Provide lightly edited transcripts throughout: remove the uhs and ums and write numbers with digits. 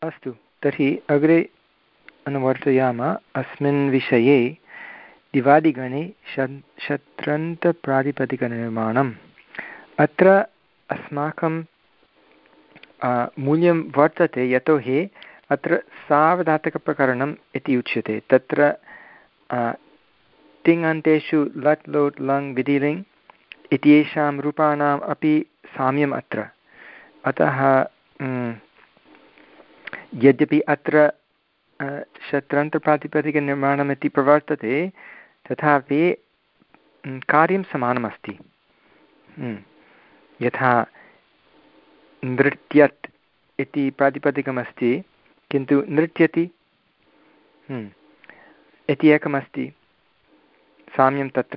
अस्तु तर्हि अग्रे अनुवर्तयामः अस्मिन् विषये दिवादिगणे शत्रन्तप्रातिपदिकनिर्माणम् अत्र अस्माकं मूल्यं वर्तते यतोहि अत्र सार्वधातुकप्रकरणम् इति उच्यते तत्र तिङन्तेषु लट् लोट् लङ् विधिलिङ् इत्येषां रूपाणाम् अपि साम्यम् अत्र अतः यद्यपि अत्र शत्रन्तप्रातिपदिकनिर्माणम् इति प्रवर्तते तथापि कार्यं समानमस्ति यथा नृत्यत् इति प्रातिपदिकमस्ति किन्तु नृत्यति इति एकमस्ति साम्यं तत्र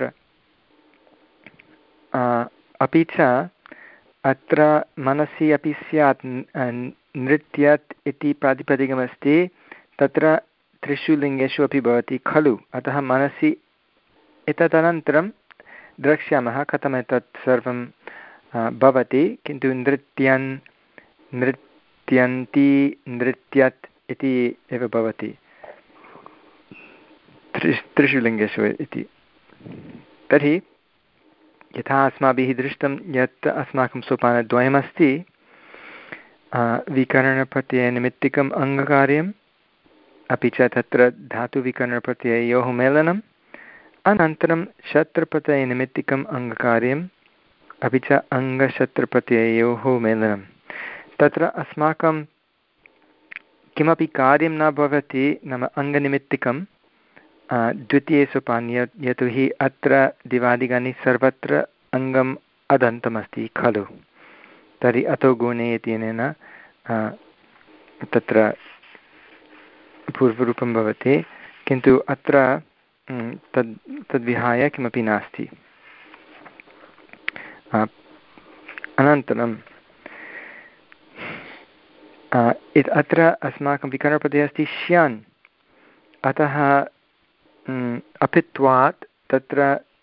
अपि च अत्र मनसि अपि स्यात् नृत्यत् इति प्रातिपदिकमस्ति तत्र त्रिषु लिङ्गेषु अपि भवति खलु अतः मनसि एतदनन्तरं द्रक्ष्यामः कथमेतत् सर्वं भवति किन्तु नृत्यन् नृत्यन्ति नृत्यत् इति एव भवति त्रिषु लिङ्गेषु इति तर्हि यथा अस्माभिः दृष्टं यत् अस्माकं सोपानद्वयमस्ति विकरणप्रत्ययनिमित्तिकम् अङ्गकार्यम् अपि च तत्र धातुविकरणप्रत्यययोः मेलनम् अनन्तरं शत्रप्रत्ययनिमित्तिकम् अङ्गकार्यम् अपि च अङ्गशत्रप्रत्यययोः मेलनं तत्र अस्माकं किमपि कार्यं न भवति नाम अङ्गनिमित्तिकं द्वितीये सोपाने यतोहि अत्र दिवादिगणे सर्वत्र अङ्गम् अदन्तमस्ति खलु तर्हि अतो गुणे इत्यनेन तत्र पूर्वरूपं भवति किन्तु अत्र तद्विहाय किमपि नास्ति अनन्तरं अत्र अस्माकं विकरणप्रत्ययः अस्ति श्यान् अतः अपित्वात् तत्र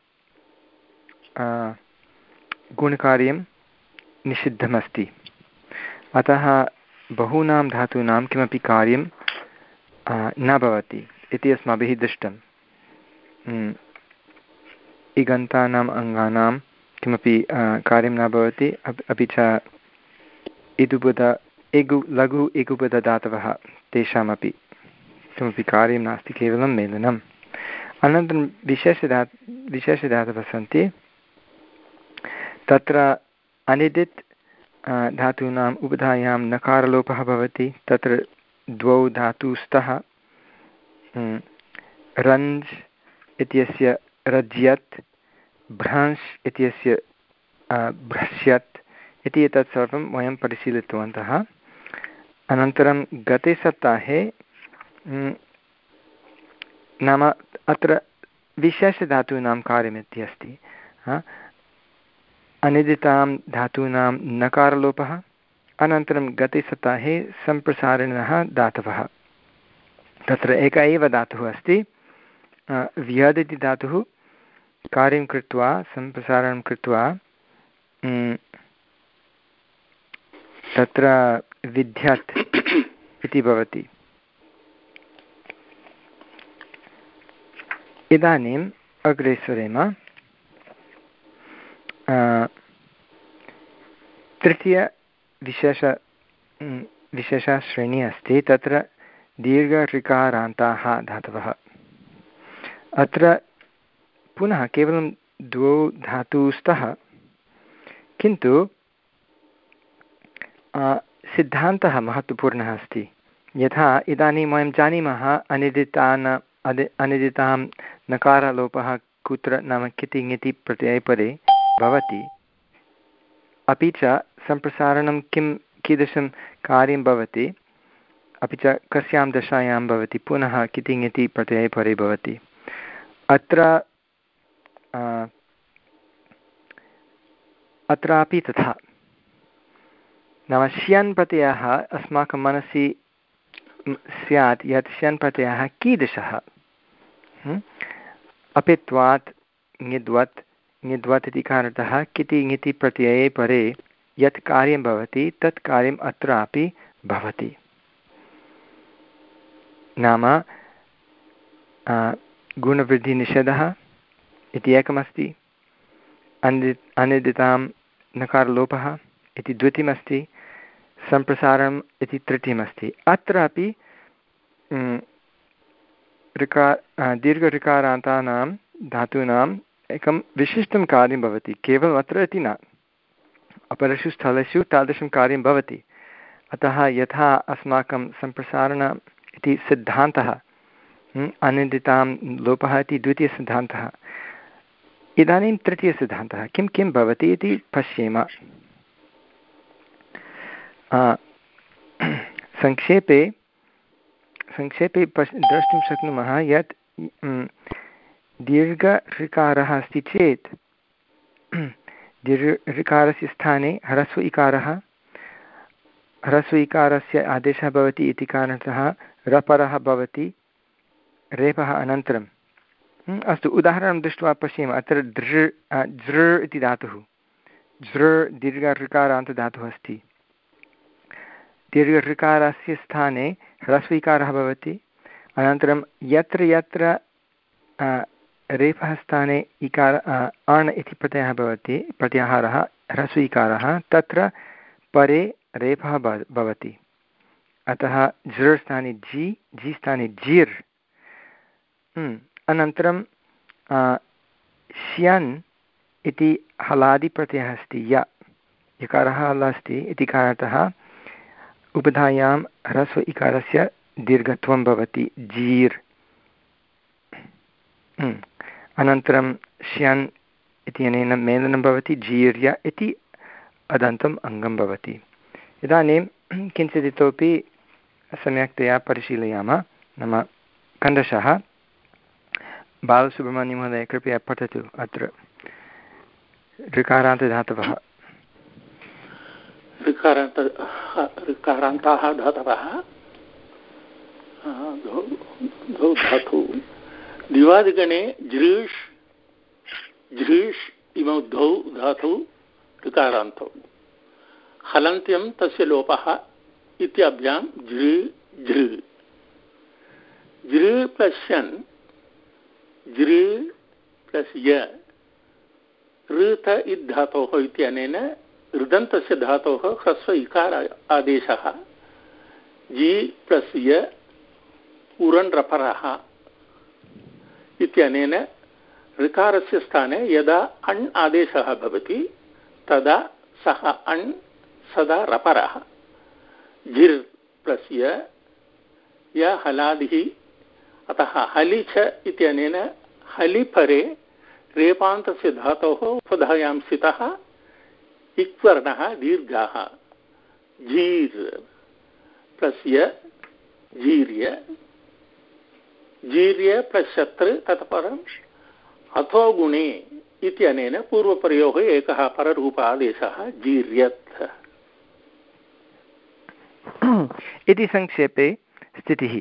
गुणकार्यं निषिद्धमस्ति अतः बहूनां धातूनां किमपि कार्यं न भवति इति अस्माभिः दृष्टम् इगन्तानाम् अङ्गानां किमपि कार्यं न भवति अपि च लघु इगुपदधातवः तेषामपि किमपि कार्यं नास्ति केवलं मेलनम् अनन्तरं विशेषधातवः सन्ति तत्र अनिदित् धातूनाम् उपधायां नकारलोपः भवति तत्र द्वौ धातुस्तः रञ्ज् इत्यस्य रज्यत् भ्रंश् इत्यस्य भ्रश्यत् इति एतत् सर्वं वयं परिशीलितवन्तः अनन्तरं गते सप्ताहे नाम अत्र विशेषधातूनां कार्यमिति अस्ति अनिदितां धातूनां नकारलोपः अनन्तरं गते सप्ताहे सम्प्रसारिणः धातवः तत्र एक एव धातुः अस्ति व्यद् इति धातुः कार्यं कृत्वा सम्प्रसारणं कृत्वा तत्र विद्यात् इति भवति इदानीम् अग्रे सरेम विशेषा श्रेणी अस्ति तत्र दीर्घऋकारान्ताः धातवः अत्र पुनः केवलं द्वौ धातुस्तः किन्तु सिद्धान्तः महत्त्वपूर्णः अस्ति यथा इदानीं वयं जानीमः अनिदितां नकारलोपः कुत्र नाम किति ङिति प्रत्ययपरे भवति अपि च सम्प्रसारणं कीदृशं कार्यं भवति अपि च कस्यां दशायां भवति पुनः किति ङिति प्रत्ययपरे भवति अत्रापि तथा नाम श्यन् प्रत्ययः अस्माकं मनसि स्यात् यत् श्यन् प्रत्ययः कीदृशः अपित्वात् ङिद्वत् इति कारणतः किति ङिति प्रत्यये परे यत् कार्यं भवति तत् कार्यम् अत्रापि भवति नाम गुणवृद्धिनिषेधः इति एकमस्ति, अनिदितां नकारलोपः इति द्वितीयमस्ति, सम्प्रसारणम् इति तृतीयमस्ति। अत्रापि दीर्घऋकारान्तानां धातूनाम् एकं विशिष्टं कार्यं भवति, केवलम् अत्र इति न, अपरेषु स्थलेषु तादृशं कार्यं भवति। अतः यथा अस्माकं सम्प्रसारण इति सिद्धान्तः, अनिदितां लोपः इति द्वितीयसिद्धान्तः, इदानीं तृतीयसिद्धान्तः किं किं भवति इति पश्येम। संक्षेपे द्रष्टुं शक्नुमः यत् दीर्घऋकारः अस्ति चेत् दीर्घऋकारस्य स्थाने ह्रस्व इकारः, ह्रस्व इकारस्य आदेशः भवति इति कारणतः रपरः भवति रेपः अनन्तरम्। अस्तु, उदाहरणं दृष्ट्वा पश्येम। अत्र दृ इति धातुः, झृ दीर्घऋकारान्तधातुः अस्ति। दीर्घऋकारस्य स्थाने ह्रस्वीकारः भवति, अनन्तरं यत्र यत्र रेफः स्थाने इकार अण् इति प्रत्ययः भवति, प्रत्याहारः ह्रस्वीकारः, तत्र परे रेफः भवति। अतः झृ स्थाने जि, जि स्थाने जिर्। अनन्तरं श्यन् इति हलादिप्रत्ययः अस्ति, यकारः हल अस्ति इति कारणतः उपधायां ह्रस्व इकारस्य दीर्घत्वं भवति, जीर्। अनन्तरं श्यन् इत्यनेन मेलनं भवति, जीर्य इति अदन्तम् अङ्गं भवति। इदानीं किञ्चित् इतोपि सम्यक्तया परिशीलयामः। नाम खण्डशः बालसुब्रह्मण्यमहोदय कृपया पठतु। अत्र ऋकारान्तधातवः, ऋकारान्ताः धातवः द्वौ धातु दिवादिगणे जृष् झृष् इमौ द्वौ धातौ ऋकारान्तौ, हलन्त्यं तस्य लोपः इत्याभ्यां जृ झृ। जृ प्लस् शन्, जृ प्लस् य, ऋत इद्धातोः इत्यनेन ऋदन्तस्य धातोः ह्रस्व इकार आदेशः, जि प्लस् य उरन् रपरः इत्यनेन ऋकारस्य स्थाने यदा अण् आदेशः भवति तदा सः अण् सदा रपरः। झिर् प्लस् य हलादिः, अतः हलि च इत्यनेन हलिपरे रेपान्तस्य धातोः उपधायां स्थितः इक्वर्णः दीर्घः। झीर् प्लस् य जीर्य, जीर्य प्लस् शत्र् ततः अथो गुणे इत्यनेन पूर्वपरयोः एकः पररूप आदेशः जीर्यत् इति संक्षेपे स्थितिः।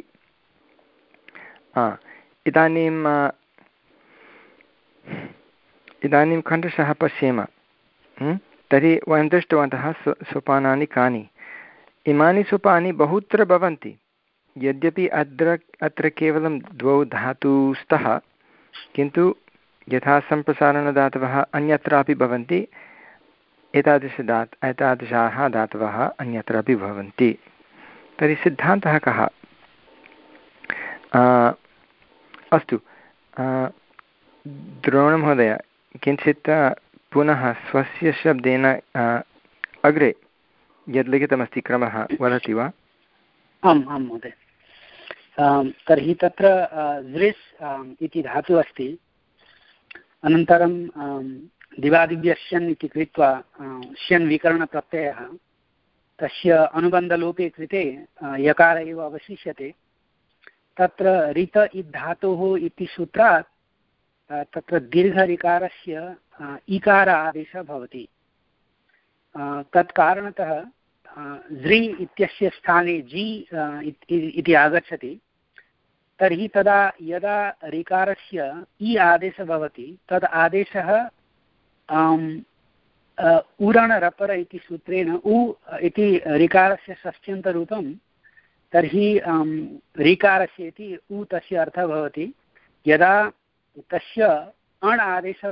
इदानीं खण्डशः पश्येम। तर्हि वयं दृष्टवन्तः सोपानानि कानि। इमानि सोपानानि बहुत्र भवन्ति, यद्यपि अत्र केवलं द्वौ धातु स्तः, किन्तु यथा सम्प्रसारणधातवः अन्यत्रापि भवन्ति, एतादृशाः धातवः अन्यत्रापि भवन्ति। तर्हि सिद्धान्तः कः? अस्तु, द्रोणमहोदय किञ्चित् पुनः स्वस्य शब्देन अग्रे यद् लिखितमस्ति क्रमः वदति वा? आम् आं महोदय। तर्हि तत्र झृस् इति धातुः अस्ति, अनन्तरं दिवादिव्यश्यन् इति कृत्वा श्यन् विकरणप्रत्ययः, तस्य अनुबन्धलोपे कृते यकार एव अवशिष्यते। तत्र रित इद्धातोः इति सूत्रात् तत्र दीर्घऋकारस्य इकार आदेशः भवति। तत्कारणतः झृ इत्यस्य स्थाने जि इति आगच्छति, तर्हि तदा यदा ऋकारस्य इ आदेशः भवति तद् आदेशः उरणरपर इति सूत्रेण उ इति ऋकारस्य षष्ठ्यन्तरूपं तर्हि ऋकारस्य इति उ तस्य अर्थः भवति यदा तस्य अण्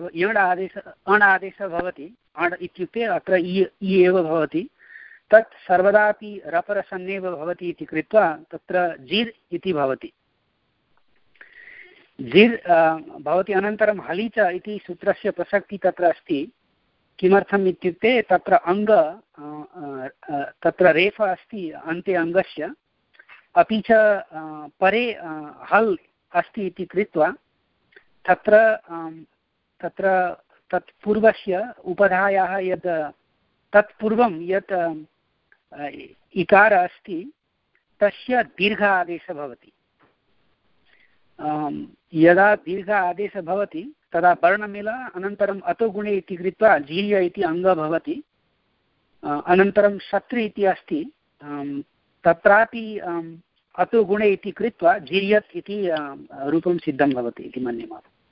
आदेशः भवति, अण् इत्युक्ते अत्र इ एव भवति, तत् सर्वदापि रपरसन्नेव भवति इति कृत्वा तत्र जिर् इति भवति। जिर् भवति। अनन्तरं हलिच इति सूत्रस्य प्रसक्तिः तत्र अस्ति। किमर्थम् इत्युक्ते तत्र अङ्ग तत्र रेफ अस्ति अन्ते अङ्गस्य, अपि च परे हल् अस्ति इति कृत्वा तत्र तत्पूर्वस्य उपधायाः यद् तत्पूर्वं यत् इकार अस्ति तस्य दीर्घ आदेशः भवति। यदा दीर्घ आदेशः भवति तदा वर्णमिल अनन्तरम् अतोगुणे इति कृत्वा जीर्य इति अङ्गः भवति। अनन्तरं शत्रि इति अस्ति, तत्रापि अतोगुणे इति कृत्वा जीर्यत् इति रूपं सिद्धं भवति इति मन्ये।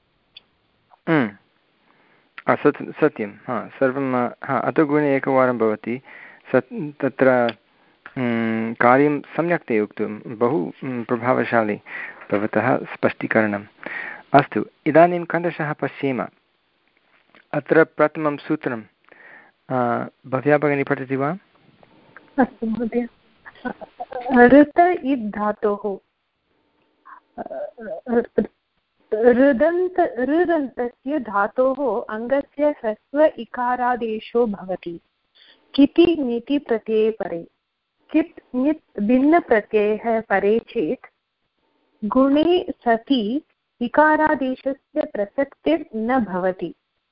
सत्यं, सर्वं अतोगुणे एकवारं भवति। तत्र कार्यं सम्यक्तया उक्तं, बहु प्रभावशाली भवतः स्पष्टीकरणम्। अस्तु, इदानीं खण्डशः पश्येम। अत्र प्रथमं सूत्रं भव्या भगिनी पठति वा? अस्तु महोदय। ऋत इत् धातोः ऋदन्तस्य धातोः अङ्गस्य ह्रस्व इकारादेशो भवति। किति ङिति प्रत्यये परे। कित् ङित् भिन्नप्रत्ययः परे चेत् गुणे सति इकारादेशस्य प्रसक्तिर्न भवति।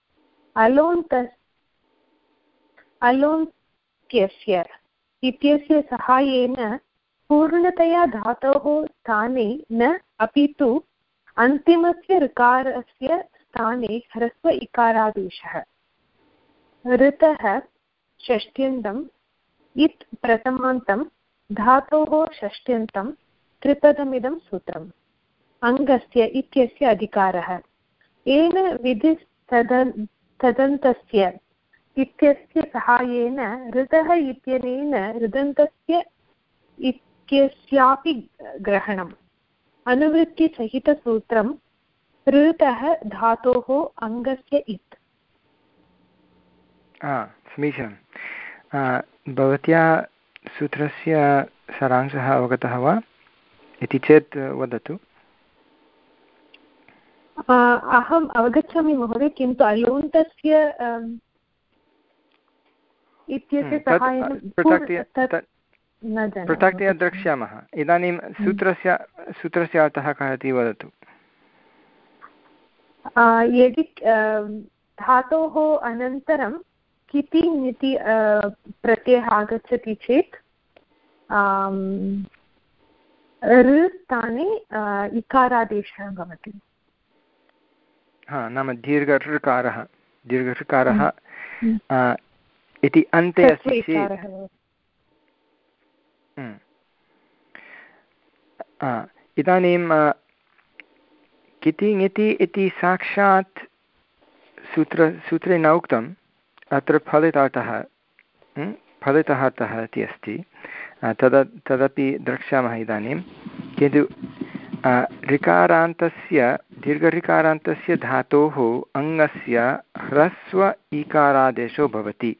अलोन्त्यस्य इत्यस्य सहायेन पूर्णतया धातोः स्थाने न, अपि तु अन्तिमस्य ऋकारस्य स्थाने ह्रस्व इकारादेशः। ऋतः षष्ट्यन्तम्, इत् प्रथमान्तं, धातोः षष्ट्यन्तं, त्रिपदमिदं सूत्रम्। अङ्गस्य इत्यस्य अधिकारः। येन विधिस्तदन्तस्य इत्यस्य सहायेन ऋतः इत्यनेन ऋदन्तस्य इत्यस्यापि ग्रहणम्। अनुवृत्तिसहितसूत्रं ऋतः धातोः अङ्गस्य इत्। समीचीनं। भवत्या सूत्रस्य सारांशः अवगतः वा इति चेत् वदतु। अहम् अवगच्छामि महोदय, किन्तु अलोन्तस्य इत्यस्य सहायेन पृथक्तया द्रक्ष्यामः। इदानीं सूत्रस्य अर्थः कः इति वदतु। यदि धातोः अनन्तरं किति ङिति प्रत्ययः आगच्छति चेत् ऋ स्थाने इकारादेशः भवति। नाम दीर्घऋकारः इति अन्ते अस्ति चेत् इदानीं किति ङिति इति साक्षात् सूत्रे न उक्तम्। अत्र फलितार्थः अर्थः इति अस्ति, तदपि द्रक्ष्यामः इदानीं। किन्तु दीर्घऋकारान्तस्य धातोः अङ्गस्य ह्रस्व ईकारादेशो भवति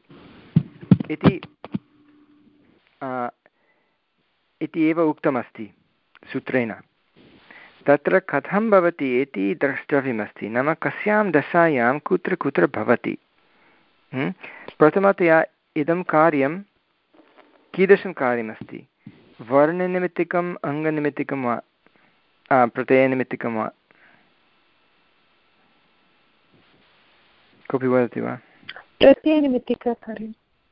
इति एव उक्तमस्ति सूत्रेण। तत्र कथं भवति इति द्रष्टव्यमस्ति, नाम कस्यां दशायां कुत्र कुत्र भवति। प्रथमतया इदं कार्यं कीदृशं कार्यमस्ति? वर्णनिमित्तिकम्, अङ्गनिमित्तिकं वा प्रत्ययनिमित्तिकं वा? कोऽपि वदति वा? प्रत्ययनिमित्तिककार्यं।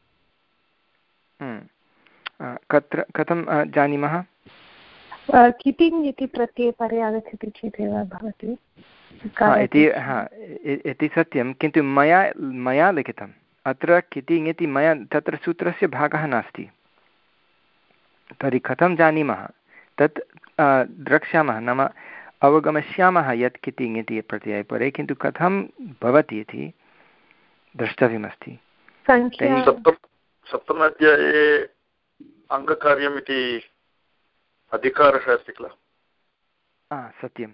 कथं जानीमः? किति ङिति प्रत्यये परे आगच्छति चेदेव भवति इति सत्यं, किन्तु मया लिखितम् अत्र किति ङिति मया, तत्र सूत्रस्य भागः नास्ति। तर्हि कथं जानीमः तत् द्रक्ष्यामः, नाम अवगमिष्यामः यत् किति ङिति प्रत्यये परे, किन्तु कथं भवति इति द्रष्टव्यमस्ति। सप्तमाध्याये अङ्गकार्यम् इति अधिकारः अस्ति किल। सत्यं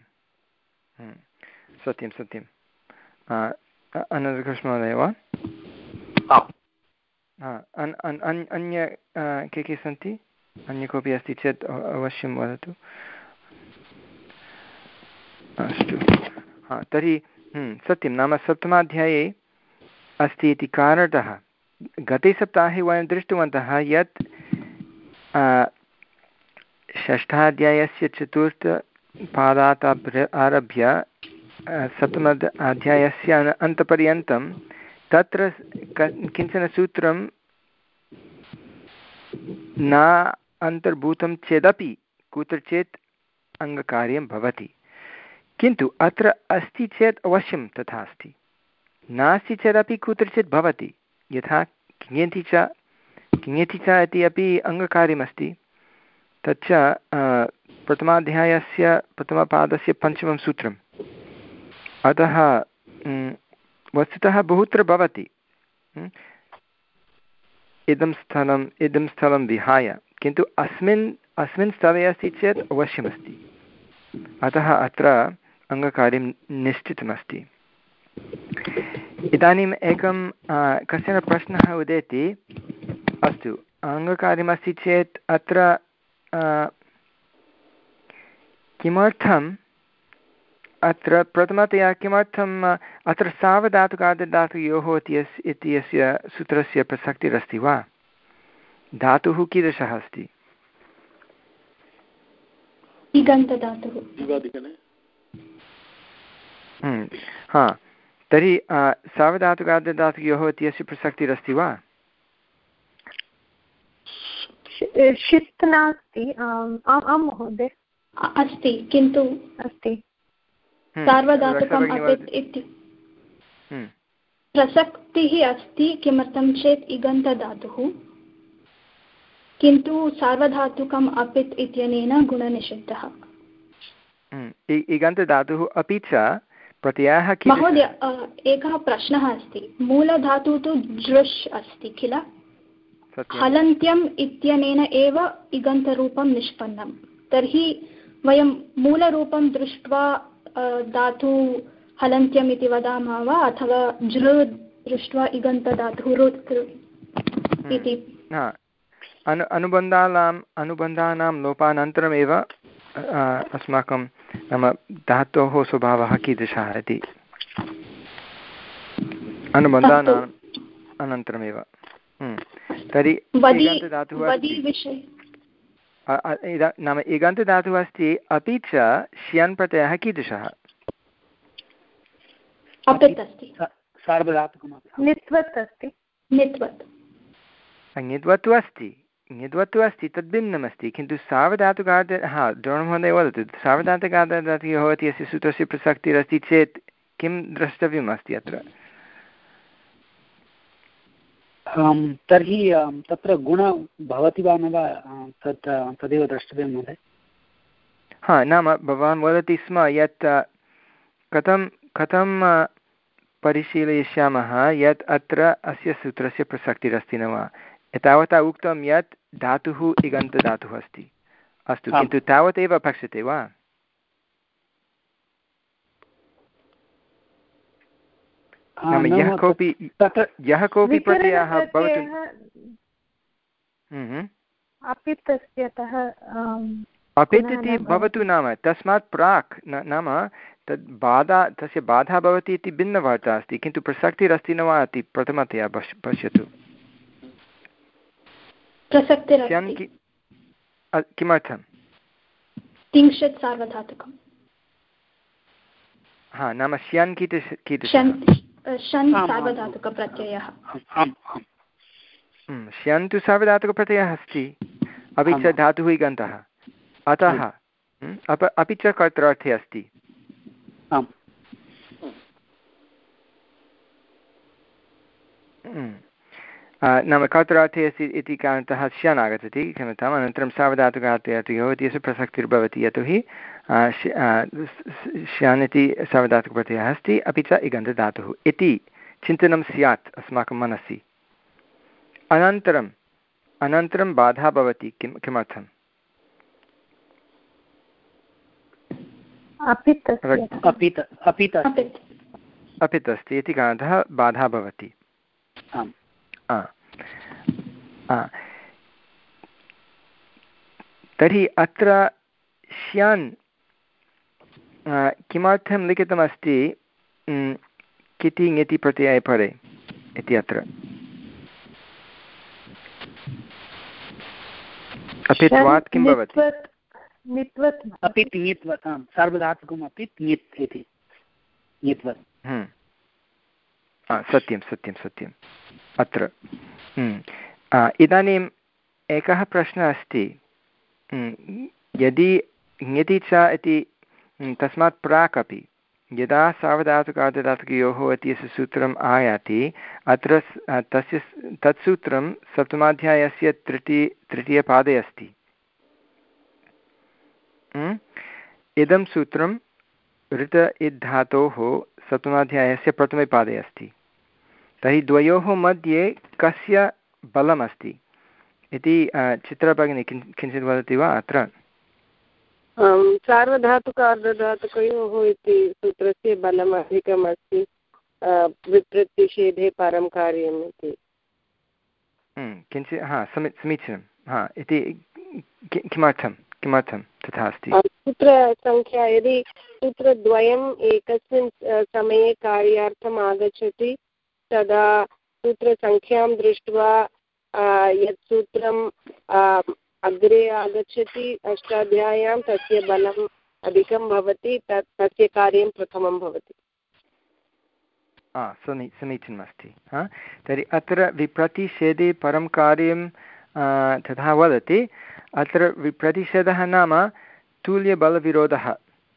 सत्यं सत्यं अनन्तकृष्णमहोदय वा अन्य के सन्ति अन्य कोऽपि अस्ति चेत् अवश्यं वदतु। अस्तु तर्हि सत्यं नाम सप्तमाध्याये अस्ति इति कारणतः गते सप्ताहे वयं दृष्टवन्तः यत् षष्ठाध्यायस्य चतुर्थपादात् आरभ्य सप्तम अध्यायस्य अन्तपर्यन्तं तत्र किञ्चन सूत्रं न अन्तर्भूतं चेदपि कुत्रचित् अङ्गकार्यं भवति, किन्तु अत्र अस्ति चेत् अवश्यं तथा अस्ति, नास्ति चेदपि कुत्रचित् भवति। यथा किङेति च इति अपि अङ्गकार्यमस्ति, तच्च प्रथमाध्यायस्य प्रथमपादस्य पञ्चमं सूत्रम्। अतः वस्तुतः बहुत्र भवति इदं स्थलं विहाय, किन्तु अस्मिन् स्थले अस्ति चेत् अवश्यमस्ति। अतः अत्र अङ्गकार्यं निश्चितमस्ति। इदानीम् एकं कश्चन प्रश्नः उदेति। अस्तु, अङ्गकार्यमस्ति चेत् अत्र किमर्थम् अत्र प्रथमतया किमर्थम् अत्र सावधातुकार्धधातुयोः इत्यस्य सूत्रस्य प्रसक्तिरस्ति वा? धातुः कीदृशः अस्ति? तर्हि सावधातुकार्धधातुयोः इत्यस्य प्रसक्तिरस्ति वा? शिस्त नास्ति। आं महोदय अस्ति, किन्तु अस्ति सार्वधातुकम् अपित् इति प्रसक्तिः अस्ति। किमर्थं चेत् इगन्तधातुः, किन्तु सार्वधातुकम् अपित् इत्यनेन गुणनिषिद्धः। इगन्तधातुः अपि च प्रत्ययः। महोदय, एकः प्रश्नः अस्ति। मूलधातुः तु दृश् अस्ति किल, हलन्त्यम् इत्यनेन एव इगन्तरूपं निष्पन्नं। तर्हि वयं मूलरूपं दृष्ट्वा धातु हलन्त्यम् इति वदामः वा, अथवा जृ दृष्ट्वा इगन्तधातुः इति? अनुबन्धानां लोपानन्तरमेव अस्माकं नाम धातोः स्वभावः कीदृशः इति अनुबन्धानाम् अनन्तरमेव। तर्हि इगन्तधातुः नाम इगन्तधातुः अस्ति, अपि च श्यन् प्रत्ययः कीदृशः? ङित्वत्तु अस्ति, तद् भिन्नमस्ति। किन्तु सावधातुकार्ध द्रोणमहोदय वदतु, सावधातुकार्धधातुयोः इत्यस्य सूत्रस्य प्रसक्तिरस्ति चेत् किं द्रष्टव्यम् अस्ति अत्र? तर्हि तत्र गुण भवति वा न वा तदेव द्रष्टव्यं महोदय। नाम भवान् वदति स्म यत् कथं परिशीलयिष्यामः यत् अत्र अस्य सूत्रस्य प्रसक्तिरस्ति न वा। एतावता उक्तं यत् धातुः इगन्तधातुः अस्ति। अस्तु, किन्तु तावदेव अपेक्षते वा? नाम यः कोऽपि प्रत्ययः भवतु। अपित् इति भवतु, नाम तस्मात् प्राक् नाम तद् तस्य बाधा भवति इति भिन्नवार्ता अस्ति, किन्तु प्रसक्तिरस्ति न वा इति प्रथमतया पश्यतु। किमर्थं? तिंशत् सार्वधातुकं। नाम श्यन् सार्वधातुकप्रत्ययः। श्यन् तु सार्वधातुकप्रत्ययः अस्ति, अपि च धातुः इगन्तः, अतः अपि च कर्त्रार्थे अस्ति। नाम कर्त्रार्थे अस्ति इति कारणतः श्यन् आगच्छति, क्षम्यताम्। अनन्तरं सावधातुकार्धधातुयोः इत्यस्य प्रसक्तिर्भवति, यतोहि श्यान् इति सावधातुकप्रत्ययः अस्ति, अपि च इगन्तधातुः इति चिन्तनं स्यात् अस्माकं मनसि। अनन्तरं बाधा भवति। किमर्थं? अपित् अस्ति इति कारणतः बाधा भवति। तर्हि अत्र श्यान् किमर्थं लिखितमस्ति किति ङिति प्रत्यये परे इति अत्र अपित्वात् किं भवति? अपित् ङित्वत् सार्वधातुकम् अपित् ङित् इति सत्यं सत्यं सत्यम् अत्र इदानीम् एकः प्रश्नः अस्ति यदि ङिति च इति तस्मात् प्राक् अपि यदा सार्वधातुकार्धधातुकयोः इत्यस्य सूत्रम् आयाति अत्र तस्य तत् सूत्रं सप्तमाध्यायस्य तृतीयपादे अस्ति। इदं सूत्रं ऋत इद् धातोः सप्तमाध्यायस्य प्रथमे पादे अस्ति। तर्हि द्वयोः मध्ये कस्य बलमस्ति इति चित्रभगिनी किञ्चित् वदति वा? अत्र सार्वधातुक अर्धधातुकयोः इति सूत्रस्य बलम् अधिकम् अस्ति विप्रतिषेधे परं कार्यम् इति किञ्चित् समीचीनं इति किमर्थं तथा अस्ति? सूत्रसङ्ख्या यदि सूत्रद्वयम् एकस्मिन् समये कार्यार्थम् आगच्छति तदा सूत्रसङ्ख्यां दृष्ट्वा यत् सूत्रम् अग्रे आगच्छति अष्टाध्याय्यां तस्य बलम् अधिकं भवति तस्य कार्यं प्रथमं भवति। समीचीनमस्ति। तर्हि अत्र विप्रतिषेधे परं कार्यं तथा वदति। अत्र विप्रतिषेधः नाम तुल्यबलविरोधः।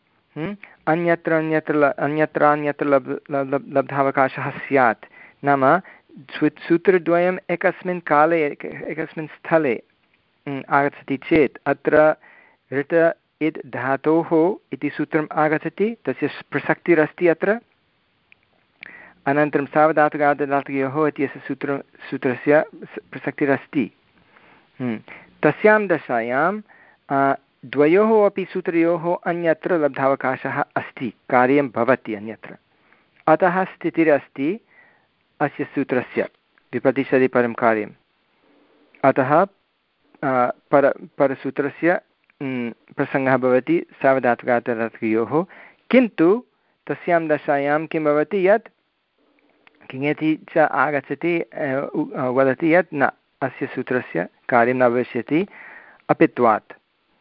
अन्यत्र लब्धावकाशः स्यात् नाम सूत्रद्वयम् एकस्मिन् काले एकस्मिन् स्थले आगच्छति चेत् अत्र ऋत इद् धातोः इति सूत्रम् आगच्छति तस्य प्रसक्तिरस्ति अत्र। अनन्तरं सार्वधातुकार्धधातुकयोः इत्यस्य सूत्रस्य प्रसक्तिरस्ति। तस्यां दशायां द्वयोः अपि सूत्रयोः अन्यत्र लब्धावकाशः अस्ति कार्यं भवति अन्यत्र। अतः स्थितिरस्ति अस्य सूत्रस्य विप्रतिषेधे परं कार्यम्। अतः परसूत्रस्य प्रसङ्गः भवति सार्वधातुकार्धधातुकयोः। किन्तु तस्यां दशायां किं भवति यत् किङति च आगच्छति वदति यत् न अस्य सूत्रस्य कार्यं न भविष्यति अपित्वात्।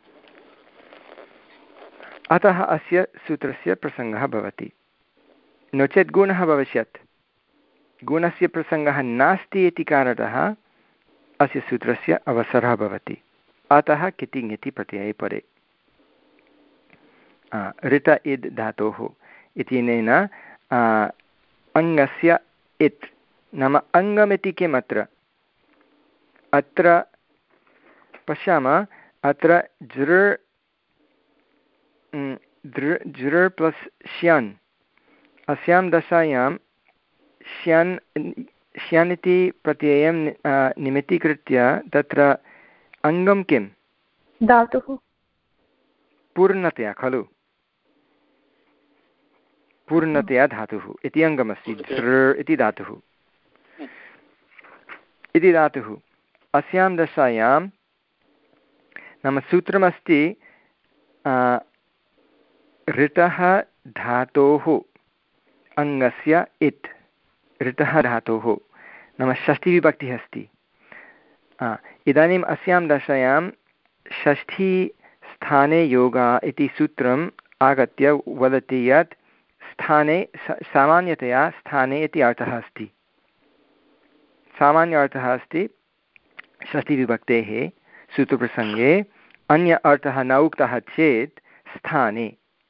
अतः अस्य सूत्रस्य प्रसङ्गः भवति। नो चेत् गुणः भविष्यत्। गुणस्य प्रसङ्गः नास्ति इति कारणतः अस्य सूत्रस्य अवसरः भवति। अतः किति ङिति प्रत्यये परे ऋत इद् धातोः इत्यनेन अङ्गस्य इत् नाम अङ्गमिति किम्? अत्र पश्यामः अत्र जृ प्लस् श्यन् अस्यां दशायां श्यन् इति प्रत्ययं निमित्तीकृत्य तत्र अङ्गं किं? धातुः पूर्णतया खलु पूर्णतया धातुः इति अङ्गमस्ति। दृ इति धातुः अस्यां दशायां नाम सूत्रमस्ति ऋतः धातोः अङ्गस्य इत् ऋतः धातोः नाम षष्ठीविभक्तिः अस्ति। इदानीम् अस्यां दशायां षष्ठीस्थाने योगा इति सूत्रम् आगत्य वदति यत् स्थाने सामान्यतया स्थाने इति अर्थः अस्ति। सामान्य अर्थः अस्ति षष्ठीविभक्तेः सूत्रप्रसङ्गे। अन्य अर्थः न उक्तः चेत् स्थाने।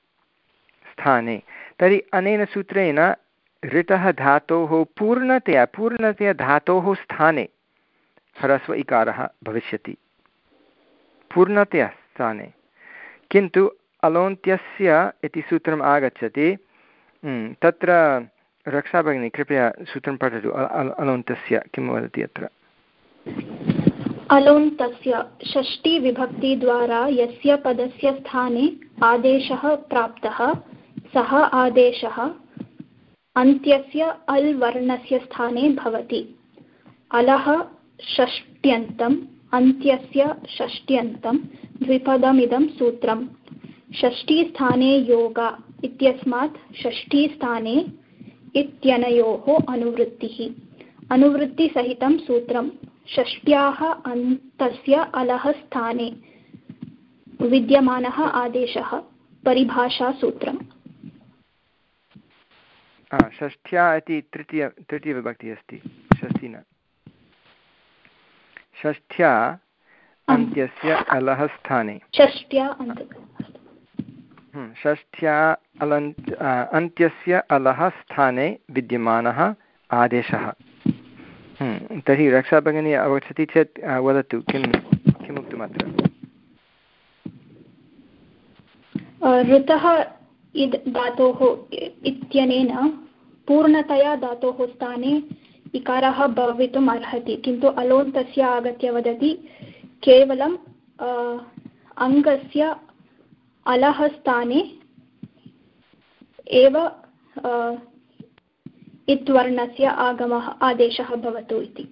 तर्हि अनेन सूत्रेण ऋतः धातोः पूर्णतया धातोः स्थाने ह्रस्व इकारः भविष्यति पूर्णतया स्थाने। किन्तु अलोन्त्यस्य इति सूत्रम् आगच्छति। तत्र रक्षा भगिनी कृपया सूत्रं पठतु। अलोन्त्यस्य किं वदति अत्र? अलोन्तस्य षष्ठीविभक्तिद्वारा यस्य पदस्य स्थाने आदेशः प्राप्तः सः आदेशः अन्त्यस्य अल् वर्णस्य स्थाने भवति। अलः षष्ट्यन्तम् अन्त्यस्य षष्ट्यन्तं द्विपदमिदं सूत्रम्। षष्ठीस्थाने योगा इत्यस्मात् षष्ठीस्थाने इत्यनयोः अनुवृत्तिः। अनुवृत्तिसहितं सूत्रं षष्ट्याः अन्तस्य अलः स्थाने विद्यमानः आदेशः परिभाषासूत्रम्। षष्ठ्या इति तृतीयविभक्तिः अस्ति। षष्ठी न षष्ठ्या अन्त्यस्य अलः स्थाने षष्ठ्या अन्त्यस्य अलः स्थाने विद्यमानः आदेशः। तर्हि रक्षा भगिनी अवगच्छति चेत् वदतु किम् उक्तमत्र। ऋतः धातोः इत्यनेन पूर्णतया धातोः स्थाने इकारः भवितुम् अर्हति, किन्तु अलोन्तस्य आगत्य वदति केवलम् अङ्गस्य अलः स्थाने एव इत्वर्णस्य आगमः आदेशः भवतु इति।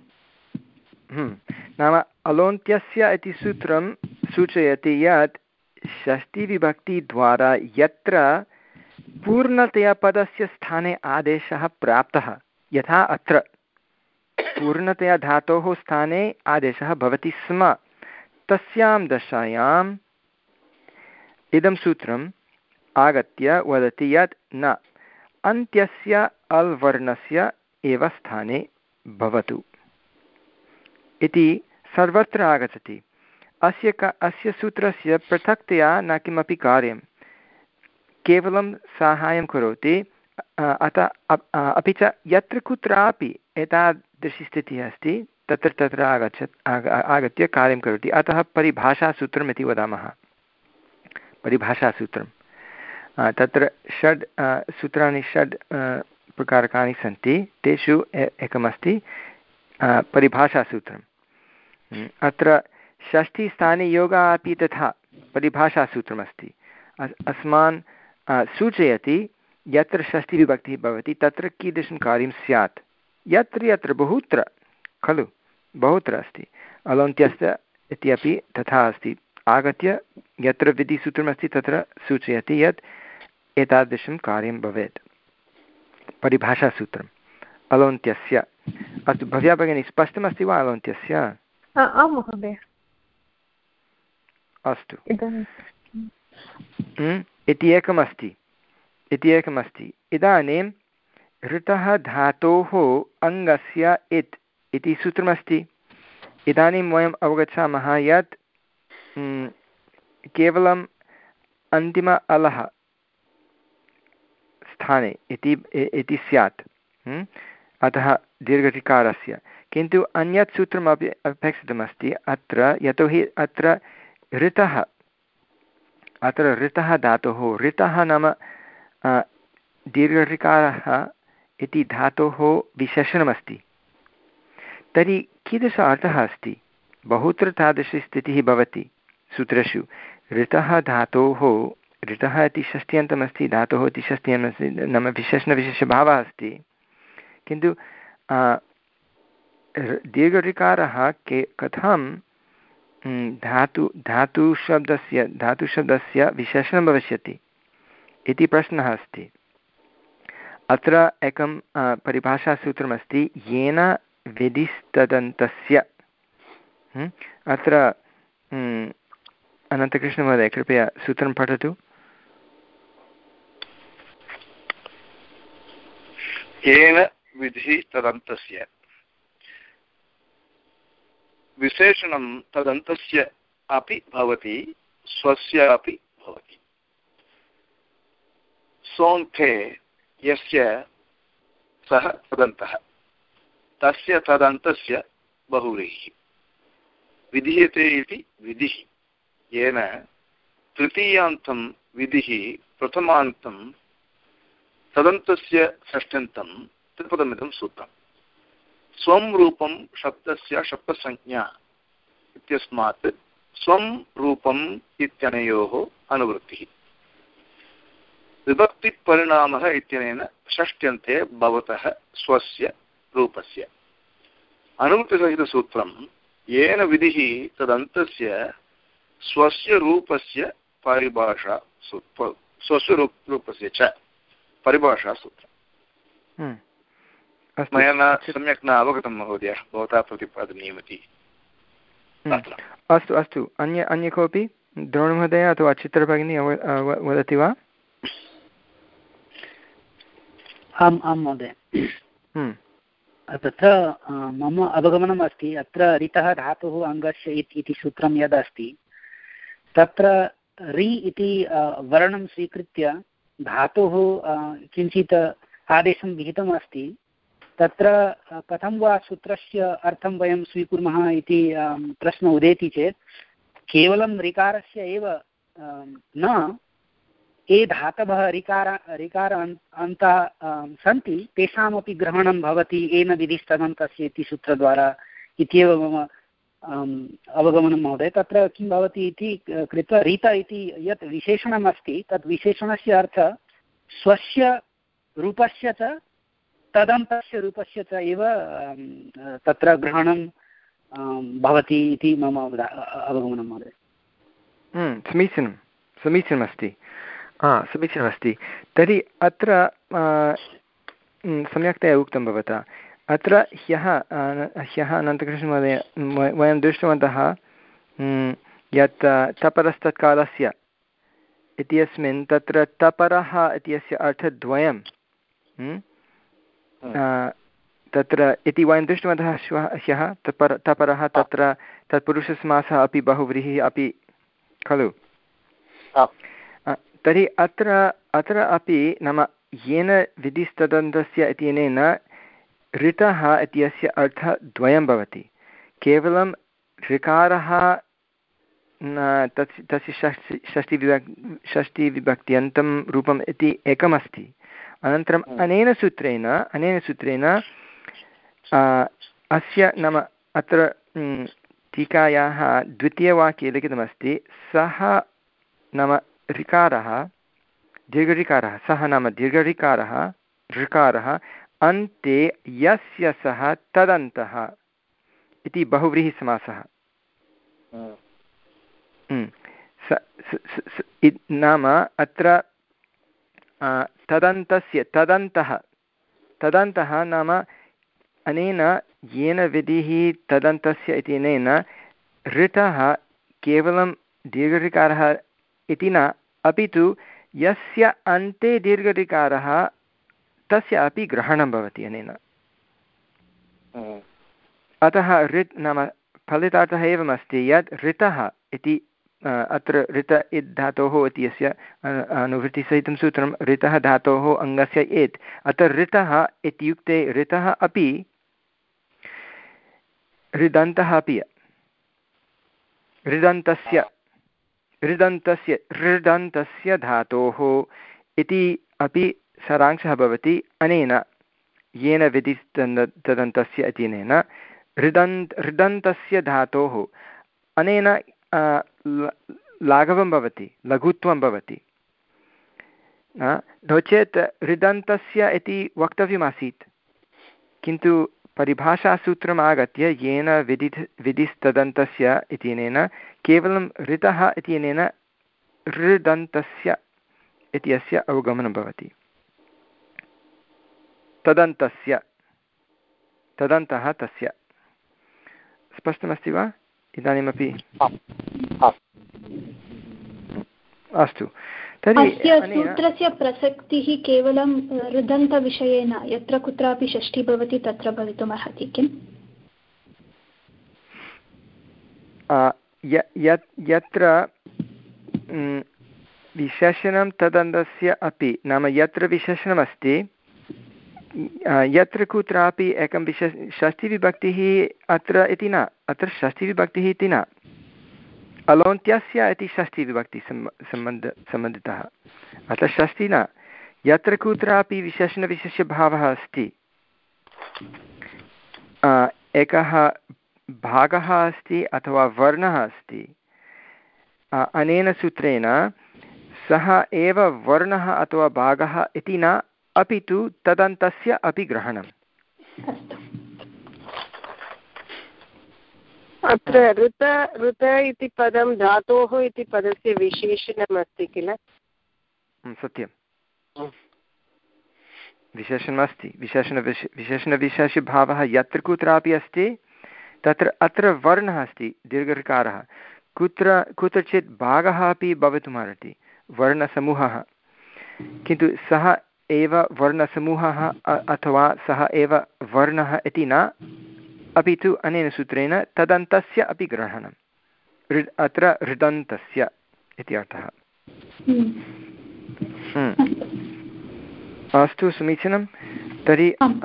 नाम अलोन्त्यस्य इति सूत्रं सूचयति यत् षष्ठीविभक्तिद्वारा यत्र पूर्णतया पदस्य स्थाने आदेशः प्राप्तः, यथा अत्र पूर्णतया धातोः स्थाने आदेशः भवति स्म, तस्यां दशायाम् इदं सूत्रम् आगत्य वदति यत् न अन्त्यस्य अल् वर्णस्य एव स्थाने भवतु इति सर्वत्र आगच्छति। अस्य सूत्रस्य पृथक्तया न किमपि कार्यं, केवलं साहाय्यं करोति। अतः अपि च यत्र कुत्रापि एतादृशी स्थितिः अस्ति तत्र आगत्य कार्यं करोति। अतः परिभाषासूत्रम् इति वदामः। परिभाषासूत्रं तत्र षड् सूत्राणि षड् प्रकारकाणि सन्ति, तेषु एकमस्ति परिभाषासूत्रम्। अत्र षष्ठीस्थाने योगः अपि तथा परिभाषासूत्रमस्ति। अस्मान् सूचयति यत्र षष्ठीविभक्तिः भवति तत्र कीदृशं कार्यं स्यात्। यत्र यत्र बहुत्र खलु, बहुत्र अस्ति। अलोन्त्यस्य इत्यपि तथा अस्ति। आगत्य यत्र विधिसूत्रमस्ति तत्र सूचयति यत् एतादृशं कार्यं भवेत्। परिभाषासूत्रम् अलोन्त्यस्य। अस्तु भव्या भगिनी, स्पष्टमस्ति वा अलोन्त्यस्य? आं महोदय। अस्तु, इति एकमस्ति। इदानीं ऋतः धातोः अङ्गस्य इत् इति सूत्रमस्ति। इदानीं वयम् अवगच्छामः यत् केवलम् अन्तिम अलः स्थाने इति स्यात्, अतः दीर्घटिकारस्य। किन्तु अन्यत् सूत्रमपि अपेक्षितमस्ति अत्र, यतोहि अत्र ऋतः धातोः, ऋतः नाम दीर्घटिकारः इति धातोः विशेषणमस्ति। तर्हि कीदृश अर्थः अस्ति? बहुत्र तादृशी स्थितिः भवति सूत्रेषु। ऋतः धातोः, ऋतः इति षष्ट्यन्तमस्ति, धातोः इति षष्ट्यन्तमस्ति, नाम विशेषणविशेषभावः अस्ति। किन्तु दीर्घटिकारः कथं धातुशब्दस्य विशेषणं भविष्यति इति प्रश्नः अस्ति। अत्र एकं परिभाषासूत्रमस्ति, येन विधिस्तदन्तस्य। अत्र अनन्तकृष्णमहोदय कृपया सूत्रं पठतु। येन विधिः तदन्तस्य, विशेषणं तदन्तस्य अपि भवति, स्वस्य अपि भवति। सोऽन्ते यस्य सः तदन्तः, तस्य तदन्तस्य बहुव्रीहिः। विधीयते इति विधिः, येन तृतीयान्तं विधिः प्रथमान्तं तदन्तस्य षष्ठ्यन्तं त्रिपदमिदं सूत्रम्। स्वं रूपं शब्दस्य शब्दसंज्ञा इत्यस्मात् स्वं रूपम् इत्यनयोः अनुवृत्तिः। विभक्तिपरिणामः इत्यनेन षष्ट्यन्ते भवतः स्वस्य रूपस्य। अनुवृत्तिसहितसूत्रं येन विधिः तदन्तस्य स्वस्य रूपस्य परिभाषा स्वस्य रूपस्य च परिभाषा सूत्रम्। मया न सम्यक् न अवगतं महोदय, भवता प्रतिपादनीयमिति। अस्तु अस्तु, अन्य कोऽपि, द्रोणमहोदय अथवा चित्रभगिनी वदति वा? आम् आं महोदय, तत्र मम अवगमनम् अस्ति। अत्र ऋतः धातुः अङ्गस्य इति सूत्रं यद् अस्ति, तत्र रि इति वर्णं स्वीकृत्य धातुः किञ्चित् आदेशं विहितम् अस्ति। तत्र कथं वा सूत्रस्य अर्थं वयं स्वीकुर्मः इति प्रश्नः उदेति चेत्, केवलं ऋकारस्य एव न, ये धातवः ऋकार अन्ताः सन्ति तेषामपि ग्रहणं भवति येन विधिस्तदन्तस्य इति सूत्रद्वारा इत्येव मम अवगमनं महोदय। तत्र किं भवति इति कृत्वा रीत इति यत् विशेषणम् अस्ति, तद् विशेषणस्य अर्थः स्वस्य रूपस्य च तदन्तस्य रूपस्य च एव तत्र ग्रहणं भवति इति मम अवगमनं महोदय। समीचीनमस्ति। समीचीनमस्ति। तर्हि अत्र सम्यक्तया उक्तं भवता। अत्र ह्यः अनन्तकृष्णमहोदय वयं दृष्टवन्तः यत् तपरस्तत्कालस्य इत्यस्मिन् तत्र तपरः इत्यस्य अर्थद्वयं तत्र इति वयं दृष्टवन्तः ह्यः। तपरः तत्र तत्पुरुषसमासः अपि बहुव्रीहिः अपि खलु। तर्हि अत्र अपि नाम येन विधिस्तदन्तस्य इत्यनेन ऋतः इत्यस्य अर्थः द्वयं भवति। केवलं ऋकारः तस्य षष्टिविभक्त्यन्तं रूपम् इति एकमस्ति। अनन्तरम् अनेन सूत्रेण अस्य नाम अत्र टीकायाः द्वितीयवाक्ये लिखितमस्ति, सः नाम ऋकारः दीर्घऋकारः, सः नाम दीर्घऋकारः ऋकारः अन्ते यस्य सः तदन्तः इति बहुव्रीहिसमासः। नाम अत्र तदन्तः नाम अनेन येन विधिः तदन्तस्य इत्यनेन ऋतः केवलं दीर्घऋकारः इति न, अपि तु यस्य अन्ते दीर्घऋकारः तस्य अपि ग्रहणं भवति अनेन। अतः ऋत् नाम फलितार्थः एवमस्ति यत् ऋतः इति अत्र ऋत इत् धातोः इत्यस्य अनुवृत्तिसहितं सूत्रं ऋतः धातोः अङ्गस्य एत्। अत्र ऋतः इत्युक्ते ऋतः अपि ऋदन्तः अपि ऋदन्तस्य धातोः इति अपि सारांशः भवति अनेन येन विधिस्तदन्तस्य इत्यनेन ऋदन्तस्य धातोः अनेन लाघवं भवति, लघुत्वं भवति। नो चेत् ऋदन्तस्य इति वक्तव्यमासीत्, किन्तु परिभाषासूत्रम् आगत्य येन विधिस्तदन्तस्य इत्यनेन केवलं ऋतः इत्यनेन ऋदन्तस्य इत्यस्य अवगमनं भवति। तदन्तः तस्य। स्पष्टमस्ति वा इदानीमपि? अस्तु, तर्हि अस्य सूत्रस्य प्रसक्तिः केवलं ऋदन्तविषये न, यत्र कुत्रापि षष्ठी भवति तत्र भवितुमर्हति किम्? यत्र विशेषणं तदन्तस्य अपि, नाम यत्र विशेषणमस्ति यत्र कुत्रापि एकं षष्ठीविभक्तिः अत्र इति न, अत्र षष्ठीविभक्तिः इति न, अलोन्त्यस्य इति षष्ठीविभक्तिः सम्बन्धितः। अत्र षष्ठी न, यत्र कुत्रापि विशेषणविशेष्यभावः अस्ति, एकः भागः अस्ति अथवा वर्णः अस्ति, अनेन सूत्रेण सः एव वर्णः अथवा भागः इति न, अपि तु तदन्तस्य अपि ग्रहणम्। अत्र ऋत ऋत इति पदं धातोः इति पदस्य विशेषणम् अस्ति किल? सत्यं, विशेषणमस्ति। विशेषणविशेषभावः यत्र कुत्रापि अस्ति तत्र अत्र वर्णः अस्ति दीर्घकारः, कुत्रचित् भागः अपि भवितुमर्हति, वर्णसमूहः, किन्तु सः एव वर्णसमूहः अथवा सः एव वर्णः इति न, अपि तु अनेन सूत्रेण तदन्तस्य अपि ग्रहणम्। अत्र ऋदन्तस्य इति अर्थः। अस्तु, समीचीनं। तर्हि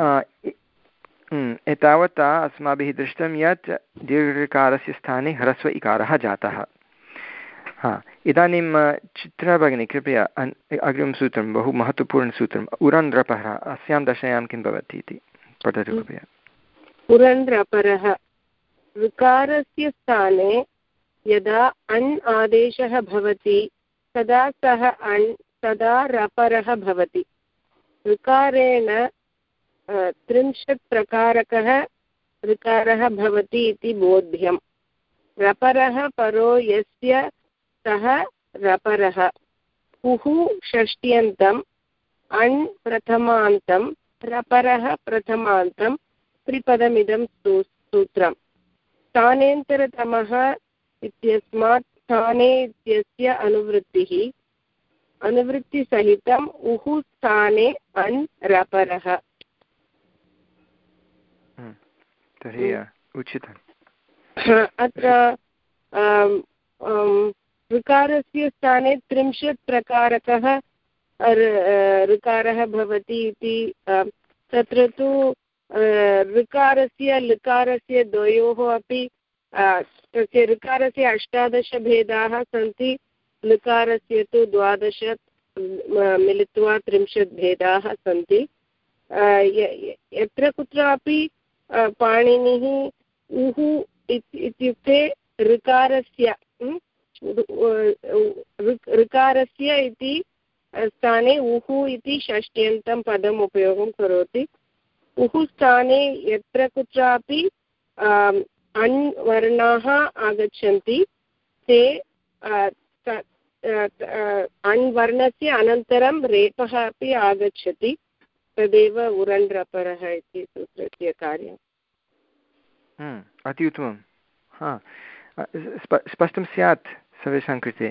एतावता अस्माभिः दृष्टं यत् दीर्घकारस्य स्थाने ह्रस्व इकारः जातः। इदानीं चित्रा भगिनी, कृपया अग्रिमं सूत्रं, बहु महत्त्वपूर्णसूत्रम्, उरन्द्रपः अस्यां दशायां किं भवति इति पठतु कृपया। उरन्द्रपरः ऋकारस्य स्थाने यदा अण् आदेशः भवति तदा सः अण् तदा रपरः भवति। ऋकारेण 30 प्रकारकः ऋकारः भवति इति बोध्यम्। रपरः परो यस्य सः रपरः। उः षष्ट्यन्तम् अण् प्रथमान्तं रपरः प्रथमान्तं त्रिपदमिदं सूत्रम्। स्थानेन्तरतमः इत्यस्मात् स्थाने इत्यस्य अनुवृत्तिसहितम् उः स्थाने अण् रपरः। तर्हि उचितम्। अत्र ऋकारस्य स्थाने 30 प्रकारकः ऋकारः भवति इति, तत्र तु ऋकारस्य लकारस्य द्वयोः अपि तस्य ऋकारस्य 18 भेदाः सन्ति, लकारस्य तु 12 मिलित्वा 30 भेदाः सन्ति। यत्र कुत्रापि पाणिनिः उः इत्युक्ते ऋकारस्य इति स्थाने उः इति षष्ट्यन्तं पदम् उपयोगं करोति। उः स्थाने यत्र कुत्रापि अण् वर्णाः आगच्छन्ति ते अण् वर्णस्य अनन्तरं रेपः अपि आगच्छति, तदेव उरण्ड्रपरः इति सूत्रस्य कार्यम्। अति उत्तमं। स्पष्टं स्यात् सर्वेषां कृते।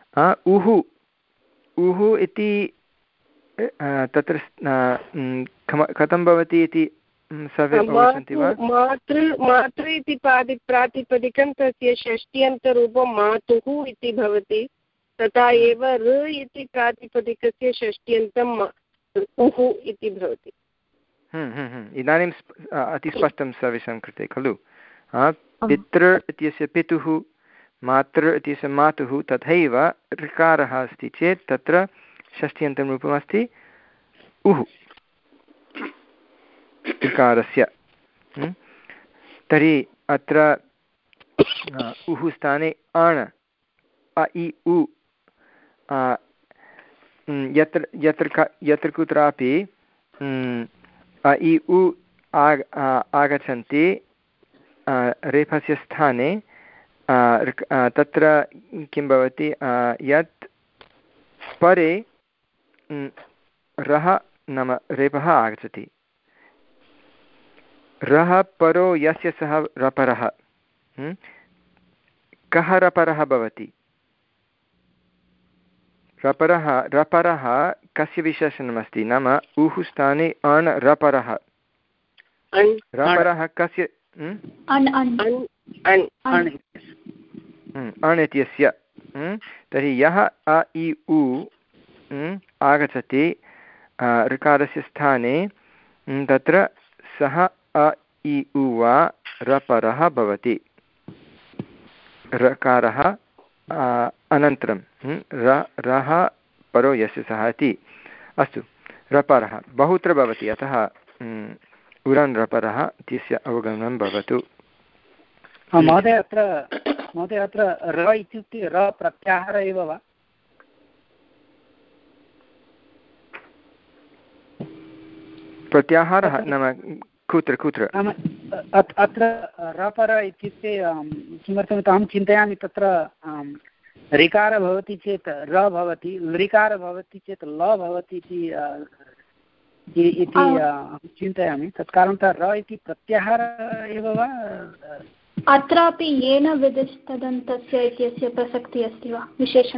उः इति तत्र कथं भवति इति सर्वे अवगच्छन्ति वा? मातृ इति प्रातिपदिकं तस्य षष्ट्यन्तरूपं मातुः इति भवति, तथा एव ऋ इति प्रातिपदिकस्य षष्ट्यन्तं उः इति भवति। इदानीं अतिस्पष्टं सर्वेषां कृते खलु? पितृ इत्यस्य पितुः, मातृ इत्यस्य मातुः, तथैव ऋकारः अस्ति चेत् तत्र षष्ट्यन्तं रूपमस्ति उः ऋकारस्य। तर्हि अत्र उः स्थाने अण् अ इ उ यत्र कुत्रापि अ इ उ आगच्छन्ति रेफस्य स्थाने, तत्र किं भवति, यत् परे रः नाम रेपः आगच्छति। रः परो यस्य सः रपरः। कः रपरः भवति? रपरः कस्य विशेषणमस्ति? नाम उः स्थाने अण् रपरः। रपरः कस्य? अण् इत्यस्य। तर्हि यः अ इ उ आगच्छति ऋकारस्य स्थाने, तत्र सः अ इ उ वा रपरः भवति। रकारः अनन्तरं रः परो यस्य सः इति। अस्तु, रपरः बहुत्र भवति, अतः उरन् रपरः इत्यस्य अवगमनं भवतु। महोदय अत्र र इत्युक्ते र प्रत्याहार एव वा? प्रत्याहारः नाम कुत्र कुत्र अत्र रपर इत्युक्ते किमर्थमिति अहं चिन्तयामि तत्र ऋकार भवति चेत् र भवति, लृकार भवति चेत् ल भवति इति चिन्तयामि। तत्कारणतः र इति प्रत्याहार एव वा? अत्रापि येन विधिस्तदन्तस्य इत्यस्य प्रसक्तिः अस्ति वा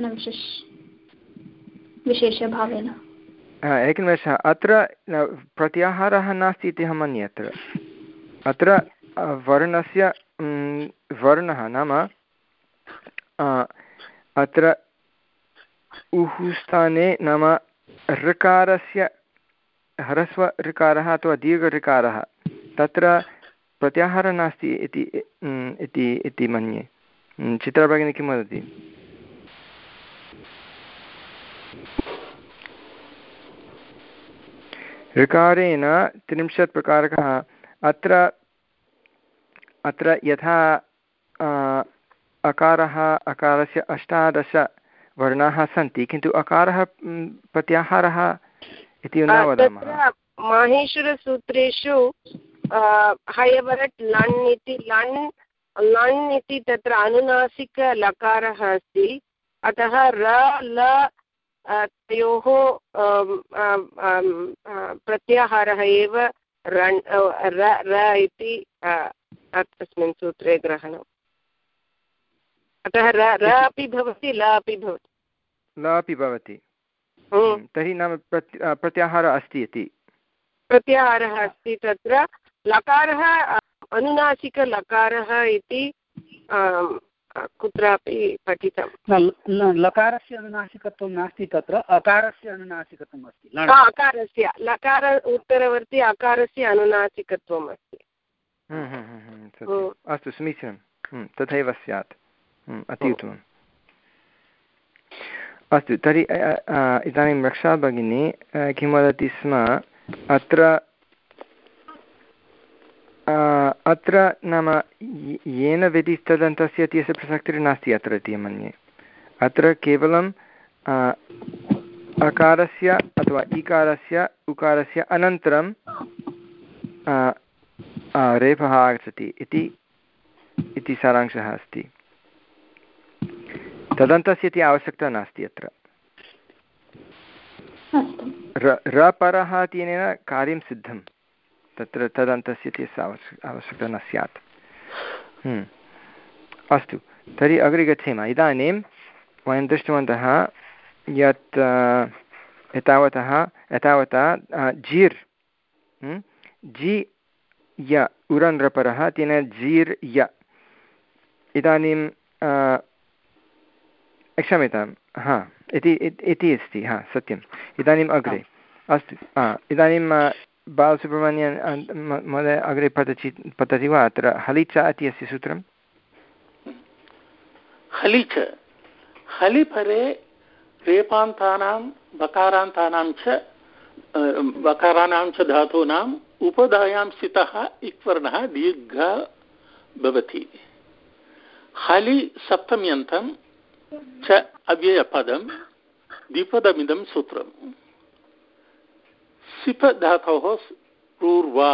विशेषभावेन? एकनिमेषः, अत्र प्रत्याहारः नास्ति इति अहं मन्ये। अत्र वर्णस्य वर्णः नाम अत्र उः स्थाने नाम ऋकारस्य ह्रस्व ऋकारः अथवा दीर्घऋकारः, तत्र प्रत्याहारः नास्ति इति मन्ये। चित्राभगिनी किं वदति? ऋकारेण 30 प्रकारकः अत्र यथा अकारस्य 18 वर्णाः सन्ति, किन्तु अकारः प्रत्याहारः इति न वदामः। माहेश्वरसूत्रेषु हयवरट् लण् इति तत्र अनुनासिकलकारः अस्ति, अतः र ल तयोः प्रत्याहारः एव र इति अस्मिन् सूत्रे ग्रहणम्। अतः र अपि भवति ल अपि भवति। ल अपि भवति, तर्हि नाम प्रत्याहारः अस्ति इति। प्रत्याहारः अस्ति, तत्र लकारः अनुनासिकलकारः इति कुत्रापि पठितं। लकारस्य अनुनासिकत्वं नास्ति, तत्र अकारस्य अनुनासिकत्वम् अस्ति। अकारस्य लकार उत्तरवर्ति अकारस्य अनुनासिकत्वम् अस्ति। अस्तु, समीचीनं, तथैव स्यात्, अति उत्तमम्। अस्तु, तर्हि इदानीं रक्षा भगिनी किं वदति स्म, अत्र नाम येन विधिस्तदन्तस्य इत्यस्य प्रसक्तिर्नास्ति अत्र इति मन्ये। अत्र केवलं अकारस्य अथवा इकारस्य उकारस्य अनन्तरं रेफः आगच्छति इति सारांशः अस्ति। तदन्तस्य इति आवश्यकता नास्ति अत्र। रपरः इत्यनेन कार्यं सिद्धं, तत्र तदन्तस्य इत्यस्य आवश्यकता न स्यात्। अस्तु, तर्हि अग्रे गच्छेम। इदानीं वयं दृष्टवन्तः यत् एतावता जीर् जि य उरन् रपरः तेन जीर् य। इदानीं क्षम्यतां, इति अस्ति, सत्यम्। इदानीम् अग्रे अस्तु, इदानीं बालसुब्रह्मण्यन् महोदय अग्रे पतति वा? अत्र हलिच इति अस्य सूत्रं। हलिच हलिपरे रेपान्तानां बकाराणां च धातूनाम् उपधायां स्थितः इक्वर्णः दीर्घः भवति। हलि सप्तम्यन्तं च अव्ययपदं द्विपदमिदं सूत्रम्। सिप धातोः पूर्वा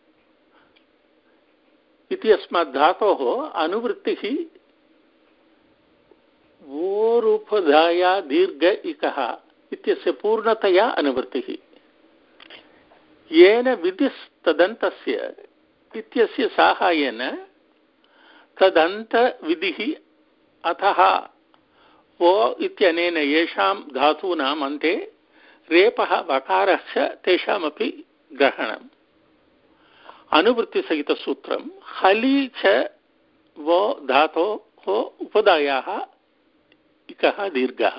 इति अस्मात् धातोः अनुवृत्तिः वोरुपधाया दीर्घ इकः इत्यस्य पूर्णतया अनुवृत्तिः। येन विधिस्तदन्तस्य इत्यस्य साहाय्येन तदन्तविधिः अतः वो इत्यनेन येषां धातूनाम् अन्ते रेपः वकारस्य तेषामपि ग्रहणम्। अनुवृत्तिसहितसूत्रं हलि च वो धातोः उपधायाः इकः दीर्घः।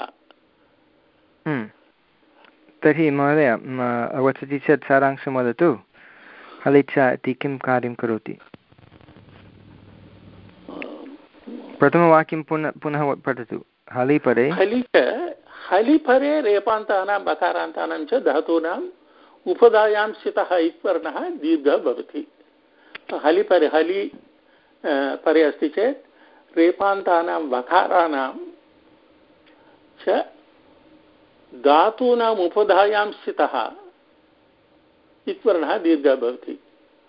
तर्हि महोदय अवगच्छति चेत् सारांशं वदतु। हलिच इति किं कार्यं करोति? प्रथमवाक्यं पुनः पठतु। हलिपरे हलिपरे रेपान्तानां बकारान्तानां च धातूनाम् उपधायां स्थितः इक्वर्णः दीर्घः भवति। हलिपरे हलि परे अस्ति चेत् रेफान्तानां वकाराणां च धातूनाम् उपधायां स्थितः इक्वर्णः दीर्घः भवति।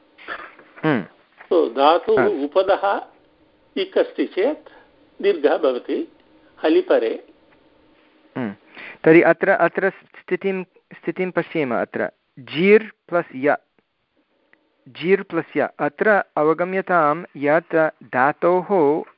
तो धातुः उपधः इक् अस्ति चेत् दीर्घः भवति हलिपरे। तर्हि अत्र स्थितिं पश्येम। अत्र जीर् प्लस् य अत्र अवगम्यतां यत् धातोः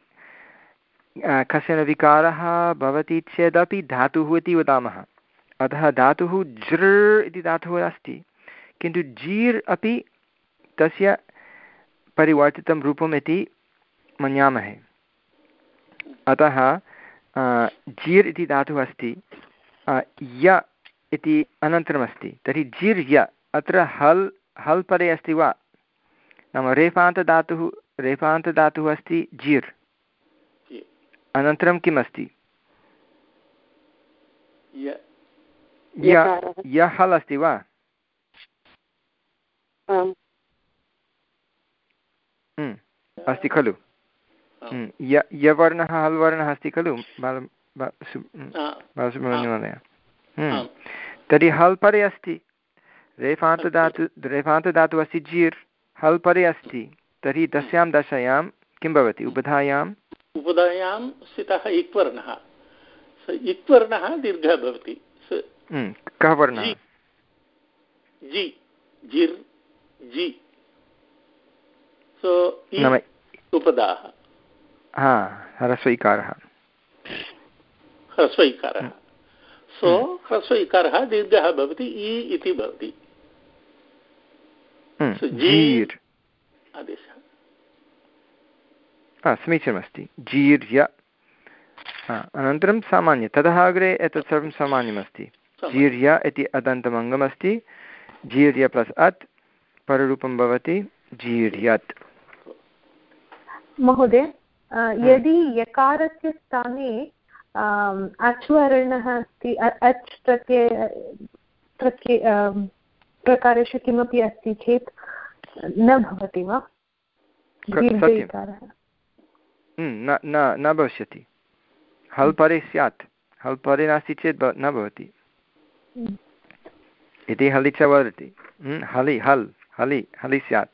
कश्चन विकारः भवति चेदपि धातुः इति वदामः। अतः धातुः जृ इति धातुः अस्ति, किन्तु जीर् अपि तस्य परिवर्तितं रूपम् इति मन्यामहे। अतः जीर् इति धातुः अस्ति, य इति अनन्तरमस्ति। तर्हि जीर् य अत्र हल् परे अस्ति वा? नाम रेफान्तधातुः अस्ति जीर्, अनन्तरं किम् अस्ति? य हल् अस्ति वा? अस्ति खलु? यवर्णः हल् वर्णः अस्ति खलु बालसुब्रह्मण्यमहोदय? तर्हि हल् परे अस्ति, रेफान्तधातुः अस्ति जीर्, हल् परे अस्ति। तर्हि तस्यां दशायां किं भवति? उपधायां स्थितः इक्वर्णः, इक्वर्णः दीर्घः भवति। कः वर्णः? जि, जिर् जि, सो उपधाः, ह्रस्वैकारः, सो ह्रस्वैकारः दीर्घः भवति, इ इति भवति। जीर् आदेशः समीचीनमस्ति। जीर्य अनन्तरं सामान्य, ततः अग्रे एतत् सर्वं सामान्यमस्ति। जीर्य इति अदन्तमङ्गमस्ति, जीर्य प्लस् अत् पररूपं भवति जीर्यत्। महोदय, यदि यकारस्य स्थाने अच्वर्णः अस्ति, अच् प्रकारेषु किमपि अस्ति चेत् न भवति वा? न भविष्यति। हल् परे स्यात्, हल् परे नास्ति चेत् न भवति इति हलि च वदति। हलि स्यात्।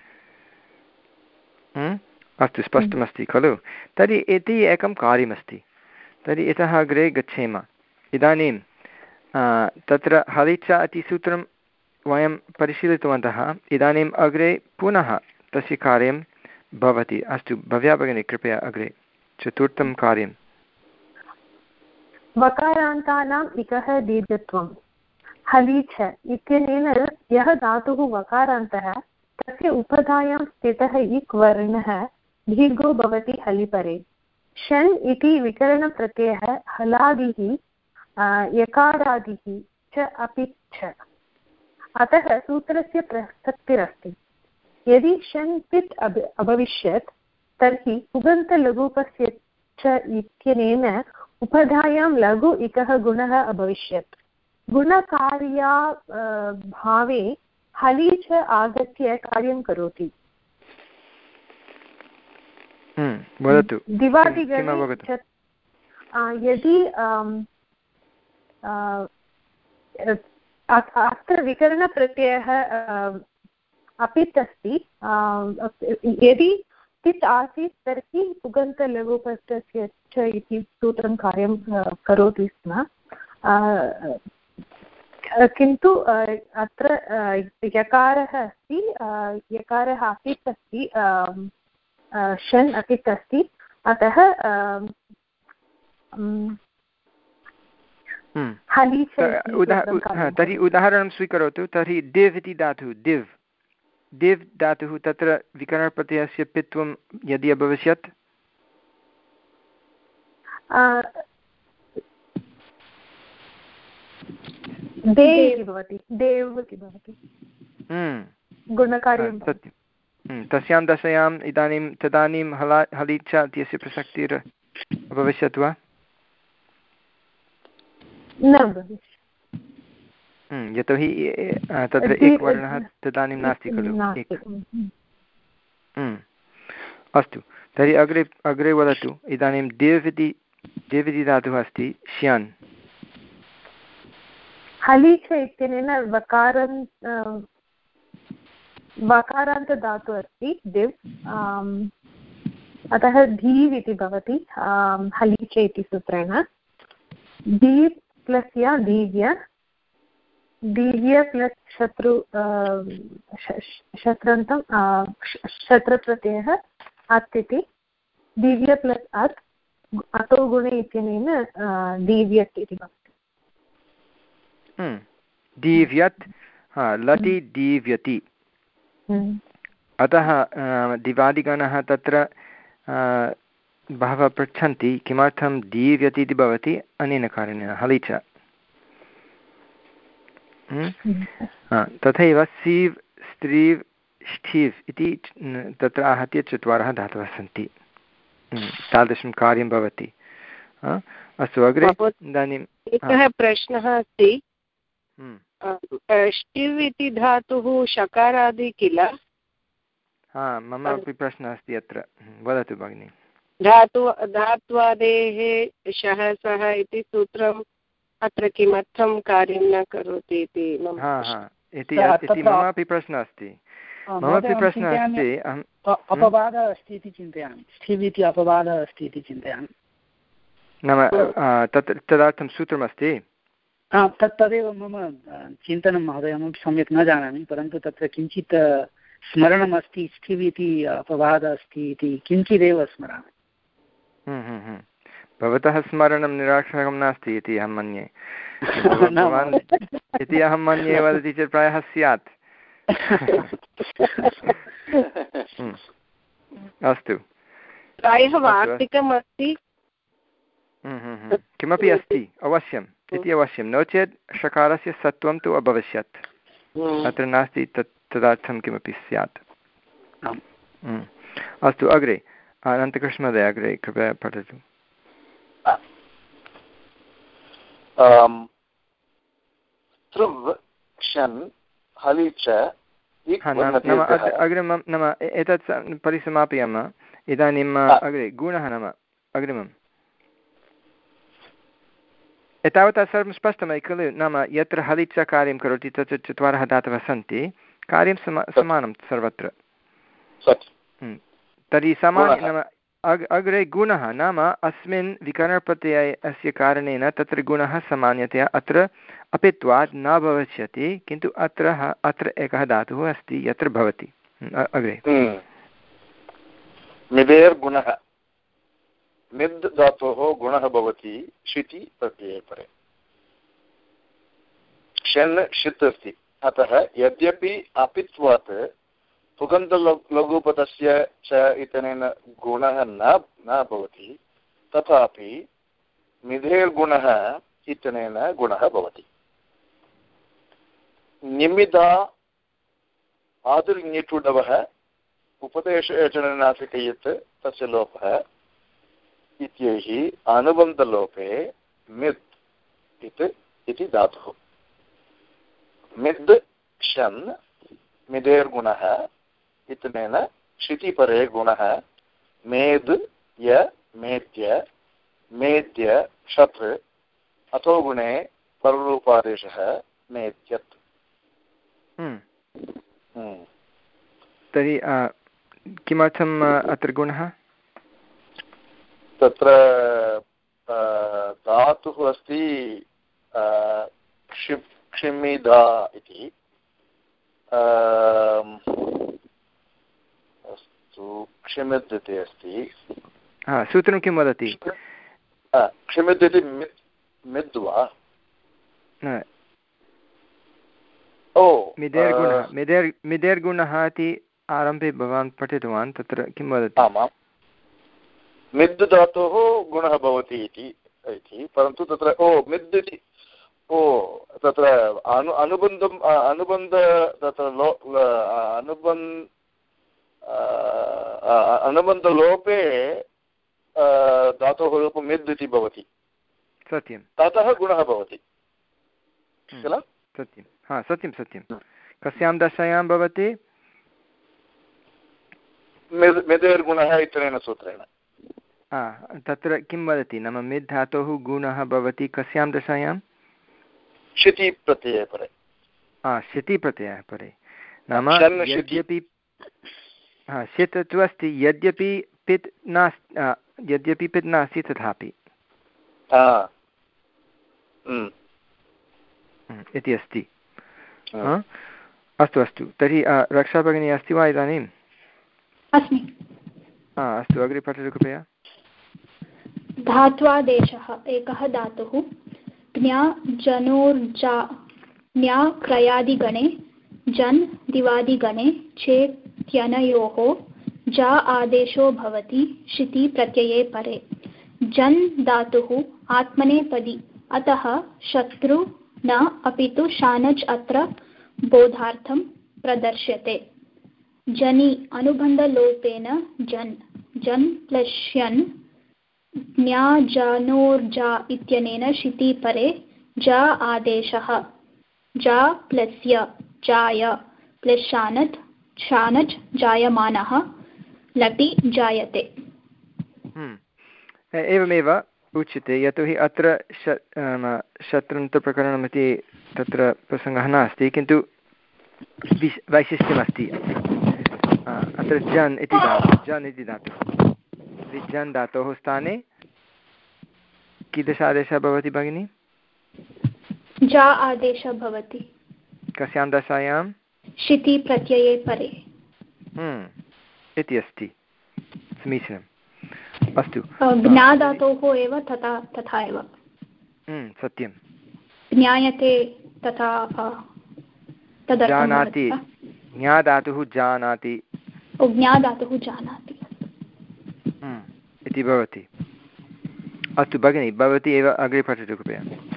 अस्तु, स्पष्टमस्ति खलु? तर्हि इति एकं कार्यमस्ति। तर्हि इतः अग्रे गच्छेम। इदानीं तत्र हलि च इति सूत्रं वयं परिशीलितवन्तः। इदानीम् अग्रे पुनः तस्य कार्यं भवति। अस्तु भव्या भगिनी, कृपया अग्रे चतुर्थं कार्यं। वकारान्तानाम् इकः दीर्घत्वं हलीच इत्यनेन यः धातुः वकारान्तः तस्य उपधायां स्थितः इक् वर्णः दीर्घो भवति हलिपरे। शन् इति विकरणप्रत्ययः हलादिः यकारादिः च अपि च। अतः सूत्रस्य प्रसक्तिरस्ति। यदि शन् पित् अभविष्यत् तर्हि पुगन्तलघुकस्य च इत्यनेन उपधायां लघु इकः गुणः अभविष्यत्। गुणकार्या भावे हलि च आगत्य कार्यं करोति। वदतु। दिवादिगणे यदि अत्र विकरणप्रत्ययः अपित् अस्ति, यदि तित् आसीत् तर्हि पुगन्तलघुपस्य च इति सूत्रं कार्यं करोति स्म। किन्तु अत्र यकारः अस्ति, यकारः अपित् अस्ति, शन् अपित् अस्ति, अतः तर्हि उदाहरणं स्वीकरोतु। तर्हि दिव् इति धातुः, दिव् धातुः, तत्र विकरणप्रत्ययस्य पित्वं यदि अभविष्यत् सत्यं। तस्यां दशायाम् तदानीं हलि च इत्यस्य प्रसक्तिर् अभविष्यत् वा? यतोहि तत्र एक् वर्णः तदानीं नास्ति खलु। अस्तु तर्हि अग्रे अग्रे वदतु इदानीं देव् इति धातुः अस्ति श्यान् हलीच इत्यनेन वकारान्तधातुः अस्ति दिव् अतः धीव् इति भवति हलीच इति सूत्रेण दीप् प्लस् य दीव्य दीव्य प्लस् शत्रन्तं शत्रप्रत्ययः अत् इति दीव्य प्लस् अत् अतो गुणे इत्यनेन दीव्यत् इति भवति दीव्यत् लटि दीव्यति अतः दिवादिगणः तत्र बहवः पृच्छन्ति किमर्थं दीव्यति इति भवति अनेन कारणेन हलि च तथैव सीव् स्त्रीव् ष्ठीव् इति तत्र आहत्य चत्वारः धातवः सन्ति तादृशं कार्यं भवति अस्तु अग्रे इदानीम् एकः प्रश्नः अस्ति ष्टिव् इति धातुः शकारादि किल मम अपि प्रश्नः अस्ति अत्र वदतु भगिनि धात्वादेः शः सः इति सूत्रम् अत्र किमर्थं कार्यं न करोति इति इति मम अपि प्रश्नः अस्ति अपवादः अस्ति इति चिन्तयामि ष्ठिव् इति अपवादः अस्ति इति चिन्तयामि नाम तदर्थं सूत्रमस्ति तदेव मम चिन्तनं महोदय अहमपि सम्यक् न जानामि परन्तु तत्र किञ्चित् स्मरणम् अस्ति ष्ठिव् इति अपवादः अस्ति इति किञ्चिदेव स्मरामि भवतः स्मरणं निराक्षरं नास्ति इति अहं मन्ये इति अहं मन्ये वदति चेत् प्रायः स्यात् अस्तु प्रायः वार्तिकम् अस्ति किमपि अस्ति अवश्यम् इति अवश्यं नो चेत् षकारस्य सत्वं तु अभविष्यत् अत्र नास्ति तदर्थं किमपि स्यात् अस्तु अग्रे अनन्तकृष्णमहोदय अग्रे कृपया पठतु तृव् क्षन् हलि च अग्रिमं नाम एतत् परिसमापयाम इदानीम् अग्रे गुणः नाम अग्रिमम् एतावता सर्वं स्पष्टमस्ति खलु नाम यत्र हलिच कार्यं करोति तत्र चत्वारः धातवः सन्ति कार्यं समानं सर्वत्र तर्हि सामान्य नाम अग्रे गुणः नाम अस्मिन् विकरणप्रत्यये अस्य कारणेन तत्र गुणः सामान्यतया अत्र अपित्वात् न भविष्यति किन्तु अत्र एकः धातुः अस्ति यत्र भवति अग्रे मिदेर्गुणः मिद् धातोः गुणः भवति शिति प्रत्यये परे क्षन् षित् अस्ति अतः यद्यपि अपित्वात् पुगन्तलघुपदस्य च इत्यनेन गुणः न भवति तथापि मिधेर्गुणः इत्यनेन गुणः भवति निमिदा आदुर्ञिटुडवः उपदेशनासिकयत् तस्य लोपः इत्यैः अनुबन्धलोपे मिद् इति धातुः मिद् क्षन् मिदेर्गुणः इत्यनेन क्षितिपरे गुणः मेद् य मेद्य मेद्य शत् अतो गुणे पररूपादेशः मेद्यत् तर्हि किमर्थम् अत्र गुणः तत्र धातुः अस्ति क्षिमिदा इति अस्तु क्षिमिद् इति अस्ति सूत्रं किं वदति क्षिमिद् इति मिद् वा मिदेर्गुणः इति आरम्भे भवान् पठितवान् तत्र किं वदति आमां मिद् धातोः गुणः भवति इति परन्तु तत्र मिद् इति तत्र अनुबन्ध तत्र अनुबन्धलोपे धातोः रूपं मिद् इति भवति सत्यं ततः गुणः भवति किल सत्यं सत्यं कस्यां दशायां भवति मेदेर्गुणः इत्यनेन सूत्रेण। तत्र किं वदति नाम मिद् धातोः गुणः भवति कस्यां दशायां शिति प्रत्यये परे। शिति प्रत्ययः परे नाम यद्यपि शित् तु अस्ति यद्यपि पित् नास्ति तथापि इति अस्ति। अस्तु अस्तु तर्हि रक्षा भगिनी अस्ति वा इदानीम्? अस्मि। अस्तु अग्रे पठतु कृपया। धात्वादेशः एकः धातुः ज्ञा जनोर्जा ज्ञा क्रयादिगणे जन् दिवादिगणे चेत्यनयोः जा आदेशो भवति शिति प्रत्यये परे। जन् धातुः आत्मनेपदी अतः शत्रु न अपि तु शानच् अत्र बोधार्थं प्रदर्श्यते। जनि अनुबन्धलोपेन जन् जन् प्लश्यन् ज्ञा जानोर्जा इत्यनेन शिति परे जा आदेशः जा प्लस्य जाय प्लस् शानत् शानच् जायमानः लटि जायते। एवमेव उच्यते यतोहि अत्र शत्रन्तप्रकरणमिति तत्र प्रसङ्गः नास्ति किन्तु वैशिष्ट्यमस्ति अत्र जन् इति धातुः जन् धातोः स्थाने कीदृश आदेशः भवति भगिनि? जा आदेशः भवति कस्यां दशायां? शिति प्रत्यये परे इति अस्ति समीचीनम्। अस्तु ज्ञाधातोः एव तथा एव सत्यं ज्ञायते तथा जानाति ज्ञाधातुः जानाति ज्ञाधातुः जानाति इति भवति। अस्तु भगिनि भवती एव अग्रे पठतु कृपया।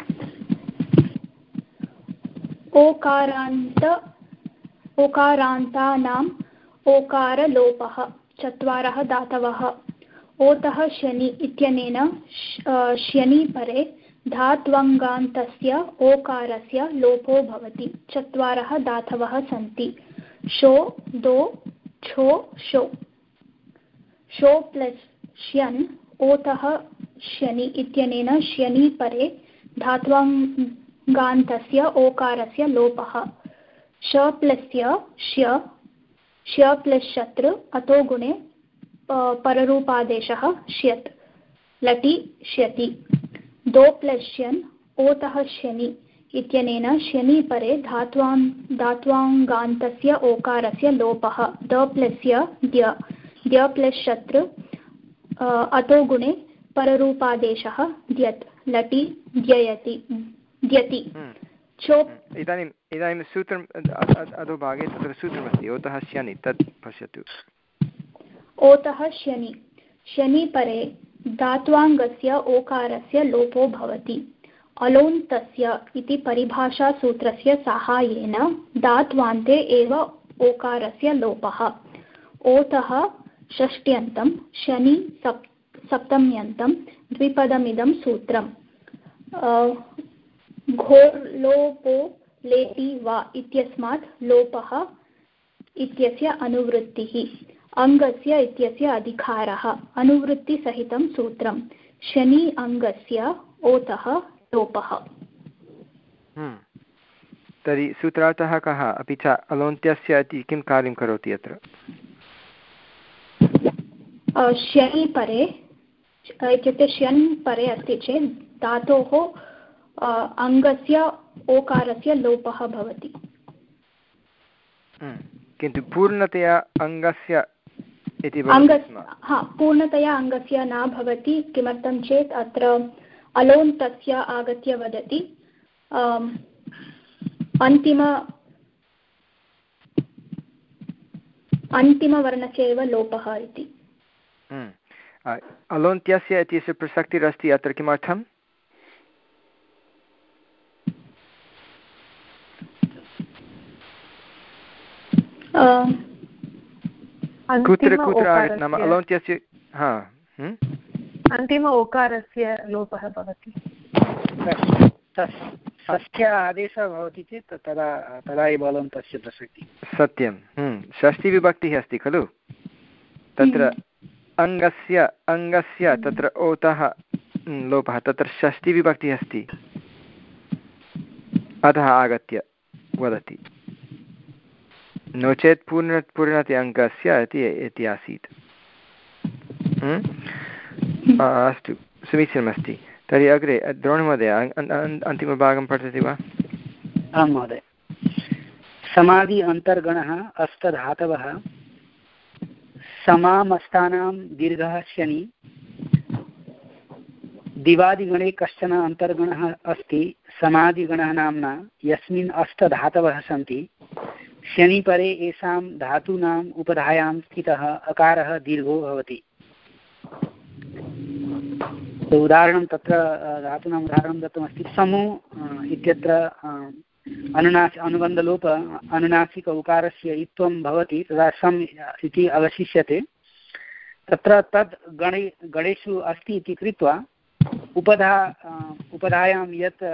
ओकारान्तानाम् ओकारलोपः चत्वारः धातवः ओतः शनि इत्यनेन शनि परे धात्वङ्गान्तस्य ओकारस्य लोपो भवति। चत्वारः धातवः सन्ति शो दो छो शो। शो प्लस् श्यन् ओतः शनि इत्यनेन शनि परे धात्वङ्गान्तस्य ओकारस्य लोपः। श प्लस्य श्य श्य प्लस् शत्रु अतो गुणे पररूपादेशः श्यत् लटि श्यति। दो प्लस् श्यन् ओतः शनि इत्यनेन शनि परे धात्वाङ्गान्तस्य ओकारस्य लोपः। द प्लस्य द्य द्य प्लस् शत्रु अतो गुणे पररूपादेशः द्यत् लटि द्ययति द्यति। इदानीं सूत्रम् अधोभागे तत्र सूत्रमस्ति ओतः शनि तत् पश्यतु। ओतः शनि शनि परे धात्वाङ्गस्य ओकारस्य लोपो भवति। अलोन्तस्य इति परिभाषासूत्रस्य साहाय्येन धात्वान्ते एव ओकारस्य लोपः। ओतः षष्ट्यन्तं शनि सप्तम्यन्तं द्विपदमिदं सूत्रम्। घोर्लोपो लेपि वा इत्यस्मात् लोपः इत्यस्य अनुवृत्तिः अङ्गस्य इत्यस्य अधिकारः अनुवृत्तिसहितं सूत्रं शनि अङ्गस्य ओतः लोपः। तर्हि सूत्रार्थः कः अपि च अलोन्त्यस्य इति किं कार्यं करोति अत्र? शनि परे इत्युक्ते शन् परे अस्ति चेत् धातोः अङ्गस्य ओकारस्य लोपः भवति। किन्तु पूर्णतया अङ्गस्य इति पूर्णतया अङ्गस्य न भवति। किमर्थं चेत् अत्र अलोन्तस्य आगत्य वदति अन्तिमवर्णस्य एव लोपः इति। अलोन्त्यस्य इत्यस्य प्रसक्तिरस्ति अत्र किमर्थम्? कुत्र नाम अलोन्त्यस्य अन्तिम ओकारस्य लोपः भवति। षष्ठ्य आदेशः भवति चेत् तदा एव अलोन्तस्य प्रसक्तिः। सत्यं षष्ठीविभक्तिः अस्ति खलु तत्र अङ्गस्य तत्र ओतः लोपः, तत्र षष्टिविभक्तिः अस्ति, अतः आगत्य वदति, नो चेत् पूर्णते अङ्गस्य इति आसीत्। अस्तु, समीचीनमस्ति। तर्हि अग्रे द्रोणमहोदय अन्तिमभागं पठति वा? आं महोदय। समाधि अन्तर्गणः अष्टधातवः समामस्तानां दीर्घः शनि। दिवादिगणे कश्चन अन्तर्गणः अस्ति समाधिगणः नाम्ना, यस्मिन् अष्टधातवः सन्ति। शनिपरे येषां धातूनाम् उपधायां स्थितः अकारः दीर्घो भवति। उदाहरणं तत्र धातूनाम् उदाहरणं दत्तमस्ति। समु इत्यत्र अनुबन्धलोप अनुनासिक उकारस्य इत्वं भवति, तदा सम् इति अवशिष्यते। तत्र तद् गणेषु अस्ति इति कृत्वा उपधायां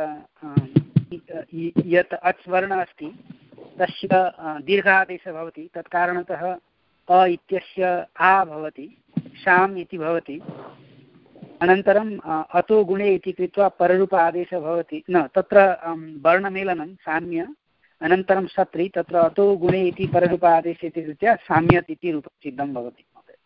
यत् अच् वर्णः अस्ति तस्य दीर्घादेशः भवति। तत्कारणतः अ इत्यस्य आ भवति, शाम् इति भवति। अनन्तरम् अतो गुणे इति कृत्वा पररूप आदेशः भवति। न, तत्र वर्णमेलनं साम्य, अनन्तरं सत्रि, तत्र अतो गुणे इति पररूप आदेशः इति कृत्वा साम्यत् इति रूपं सिद्धं भवति।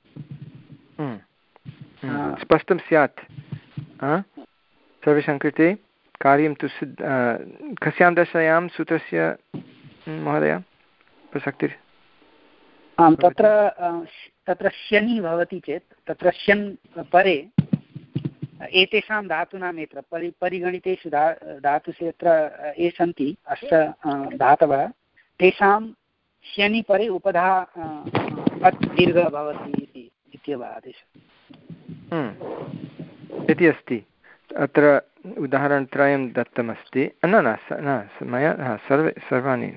स्पष्टं स्यात् सर्वेषां कृते। कार्यं तु कस्यां दशायां सूत्रस्य महोदय प्रसक्तिः? आं, तत्र शनि भवति चेत् तत्र शन् परे एतेषां धातूनाम् एत्र परिगणितेषु धातुषु यत्र ये सन्ति अष्ट धातवः, तेषां शनि परे उपधा अत् दीर्घः भवति इत्येव आदेशः इति अस्ति। अत्र उदाहरणत्रयं दत्तमस्ति। न मया सर्वाणि।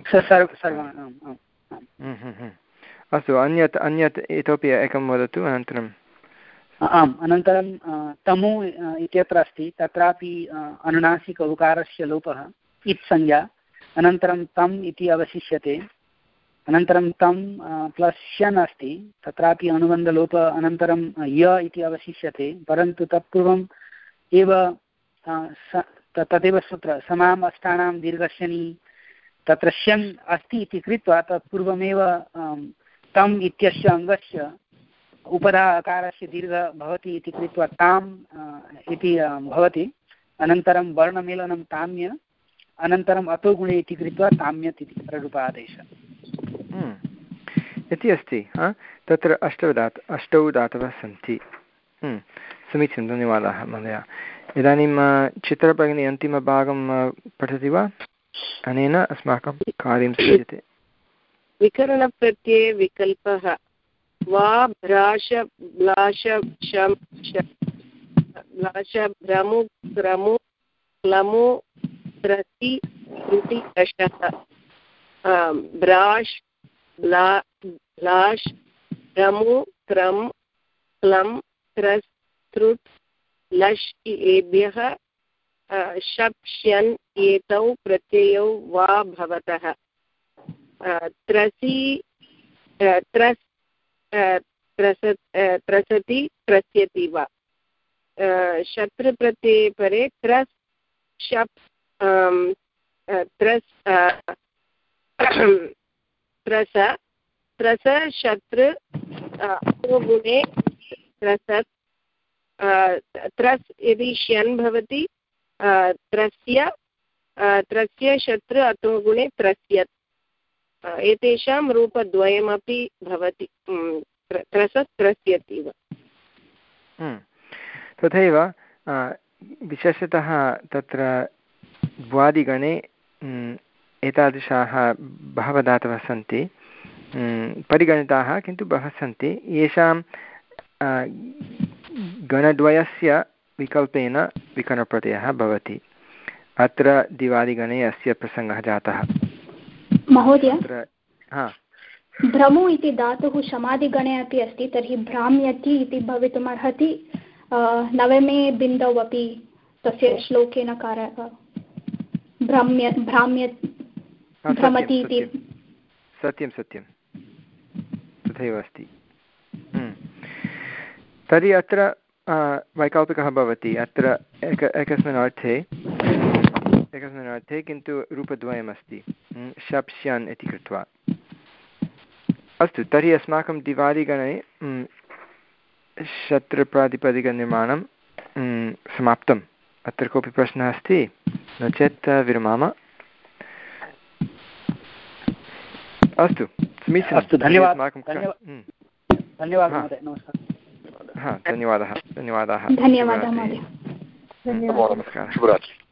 अस्तु, अन्यत् इतोपि एकं वदतु अनन्तरम्। आम्, अनन्तरं तमु इत्यत्र अस्ति, तत्रापि अनुनासिक उकारस्य लोपः इत् संज्ञा, अनन्तरं तम् इति अवशिष्यते। अनन्तरं तम् प्लस् शन् अस्ति, तत्रापि अनुबन्धलोप, अनन्तरं य इति अवशिष्यते। परन्तु तत्पूर्वम् एव तदेव सूत्र समाम् अष्टानां दीर्घशनि, तत्र शन् अस्ति इति कृत्वा तत्पूर्वमेव तम् इत्यस्य अङ्गस्य उपधा अकारस्य दीर्घः भवति इति कृत्वा ताम् इति भवति। अनन्तरं वर्णमेलनं ताम्य, अनन्तरम् अतो गुणे इति कृत्वा ताम्यत् इति प्ररूपादेशः इति अस्ति। तत्र अष्टौ धातवः सन्ति। समीचीनं, धन्यवादाः महोदय। इदानीं चित्रभगिनी अन्तिमभागं पठति वा? अनेन अस्माकं कार्यं सिद्ध्यते। विकरणप्रत्यये विकल्पः वा भ्राश ब्लाश शम् ब्लाश भ्रमु क्रमु क्लमु त्रसि त्रुटि दशः ब्राश् ब्लाश् भ्रमु क्रम् क्लम् त्रस् त्रुट् लश् एभ्यः शप् श्यन् एतौ प्रत्ययौ वा भवतः। त्रसि त्रस् त्रसति त्रस्यति वा। शत्रुप्रत्यये परे त्रस् शप् त्रस् त्रस शत्रु गुणे त्रसत्। त्रस् यदि श्यन् भवति त्रस्य शत्रु अतो गुणे त्रस्यत्। एतेषां रूपद्वयमपि भवति, त्रसत् त्रस्यति वा। तथैव विशेषतः तत्र भ्वादिगणे एतादृशाः बहवः धातवः सन्ति, परिगणिताः, किन्तु बहवः सन्ति, येषां गणद्वयस्य विकल्पेन विकरणप्रत्ययः भवति। अत्र दिवादिगणे अस्य प्रसङ्गः जातः। महोदय, भ्रमु इति धातुः समाधिगणे अपि अस्ति, तर्हि भ्राम्यति इति भवितुमर्हति। नवमे बिन्दौ अपि तस्य श्लोकेन भ्रमति इति। सत्यं तथैव अस्ति। तर्हि अत्र वैकल्पिकः भवति अत्र एकस्मिन् अर्थे किन्तु रूपद्वयमस्ति शप् स्यान् इति कृत्वा। अस्तु तर्हि अस्माकं दिवालिगणे शत्रुप्रातिपदिकनिर्माणं समाप्तम्। अत्र कोऽपि प्रश्नः अस्ति? नो चेत् विरमाम। अस्तु समीचीनम्। अस्तु धन्यवादः। धन्यवादाः धन्यवादः महोदय। नमस्कारः। शुभरात्रिः।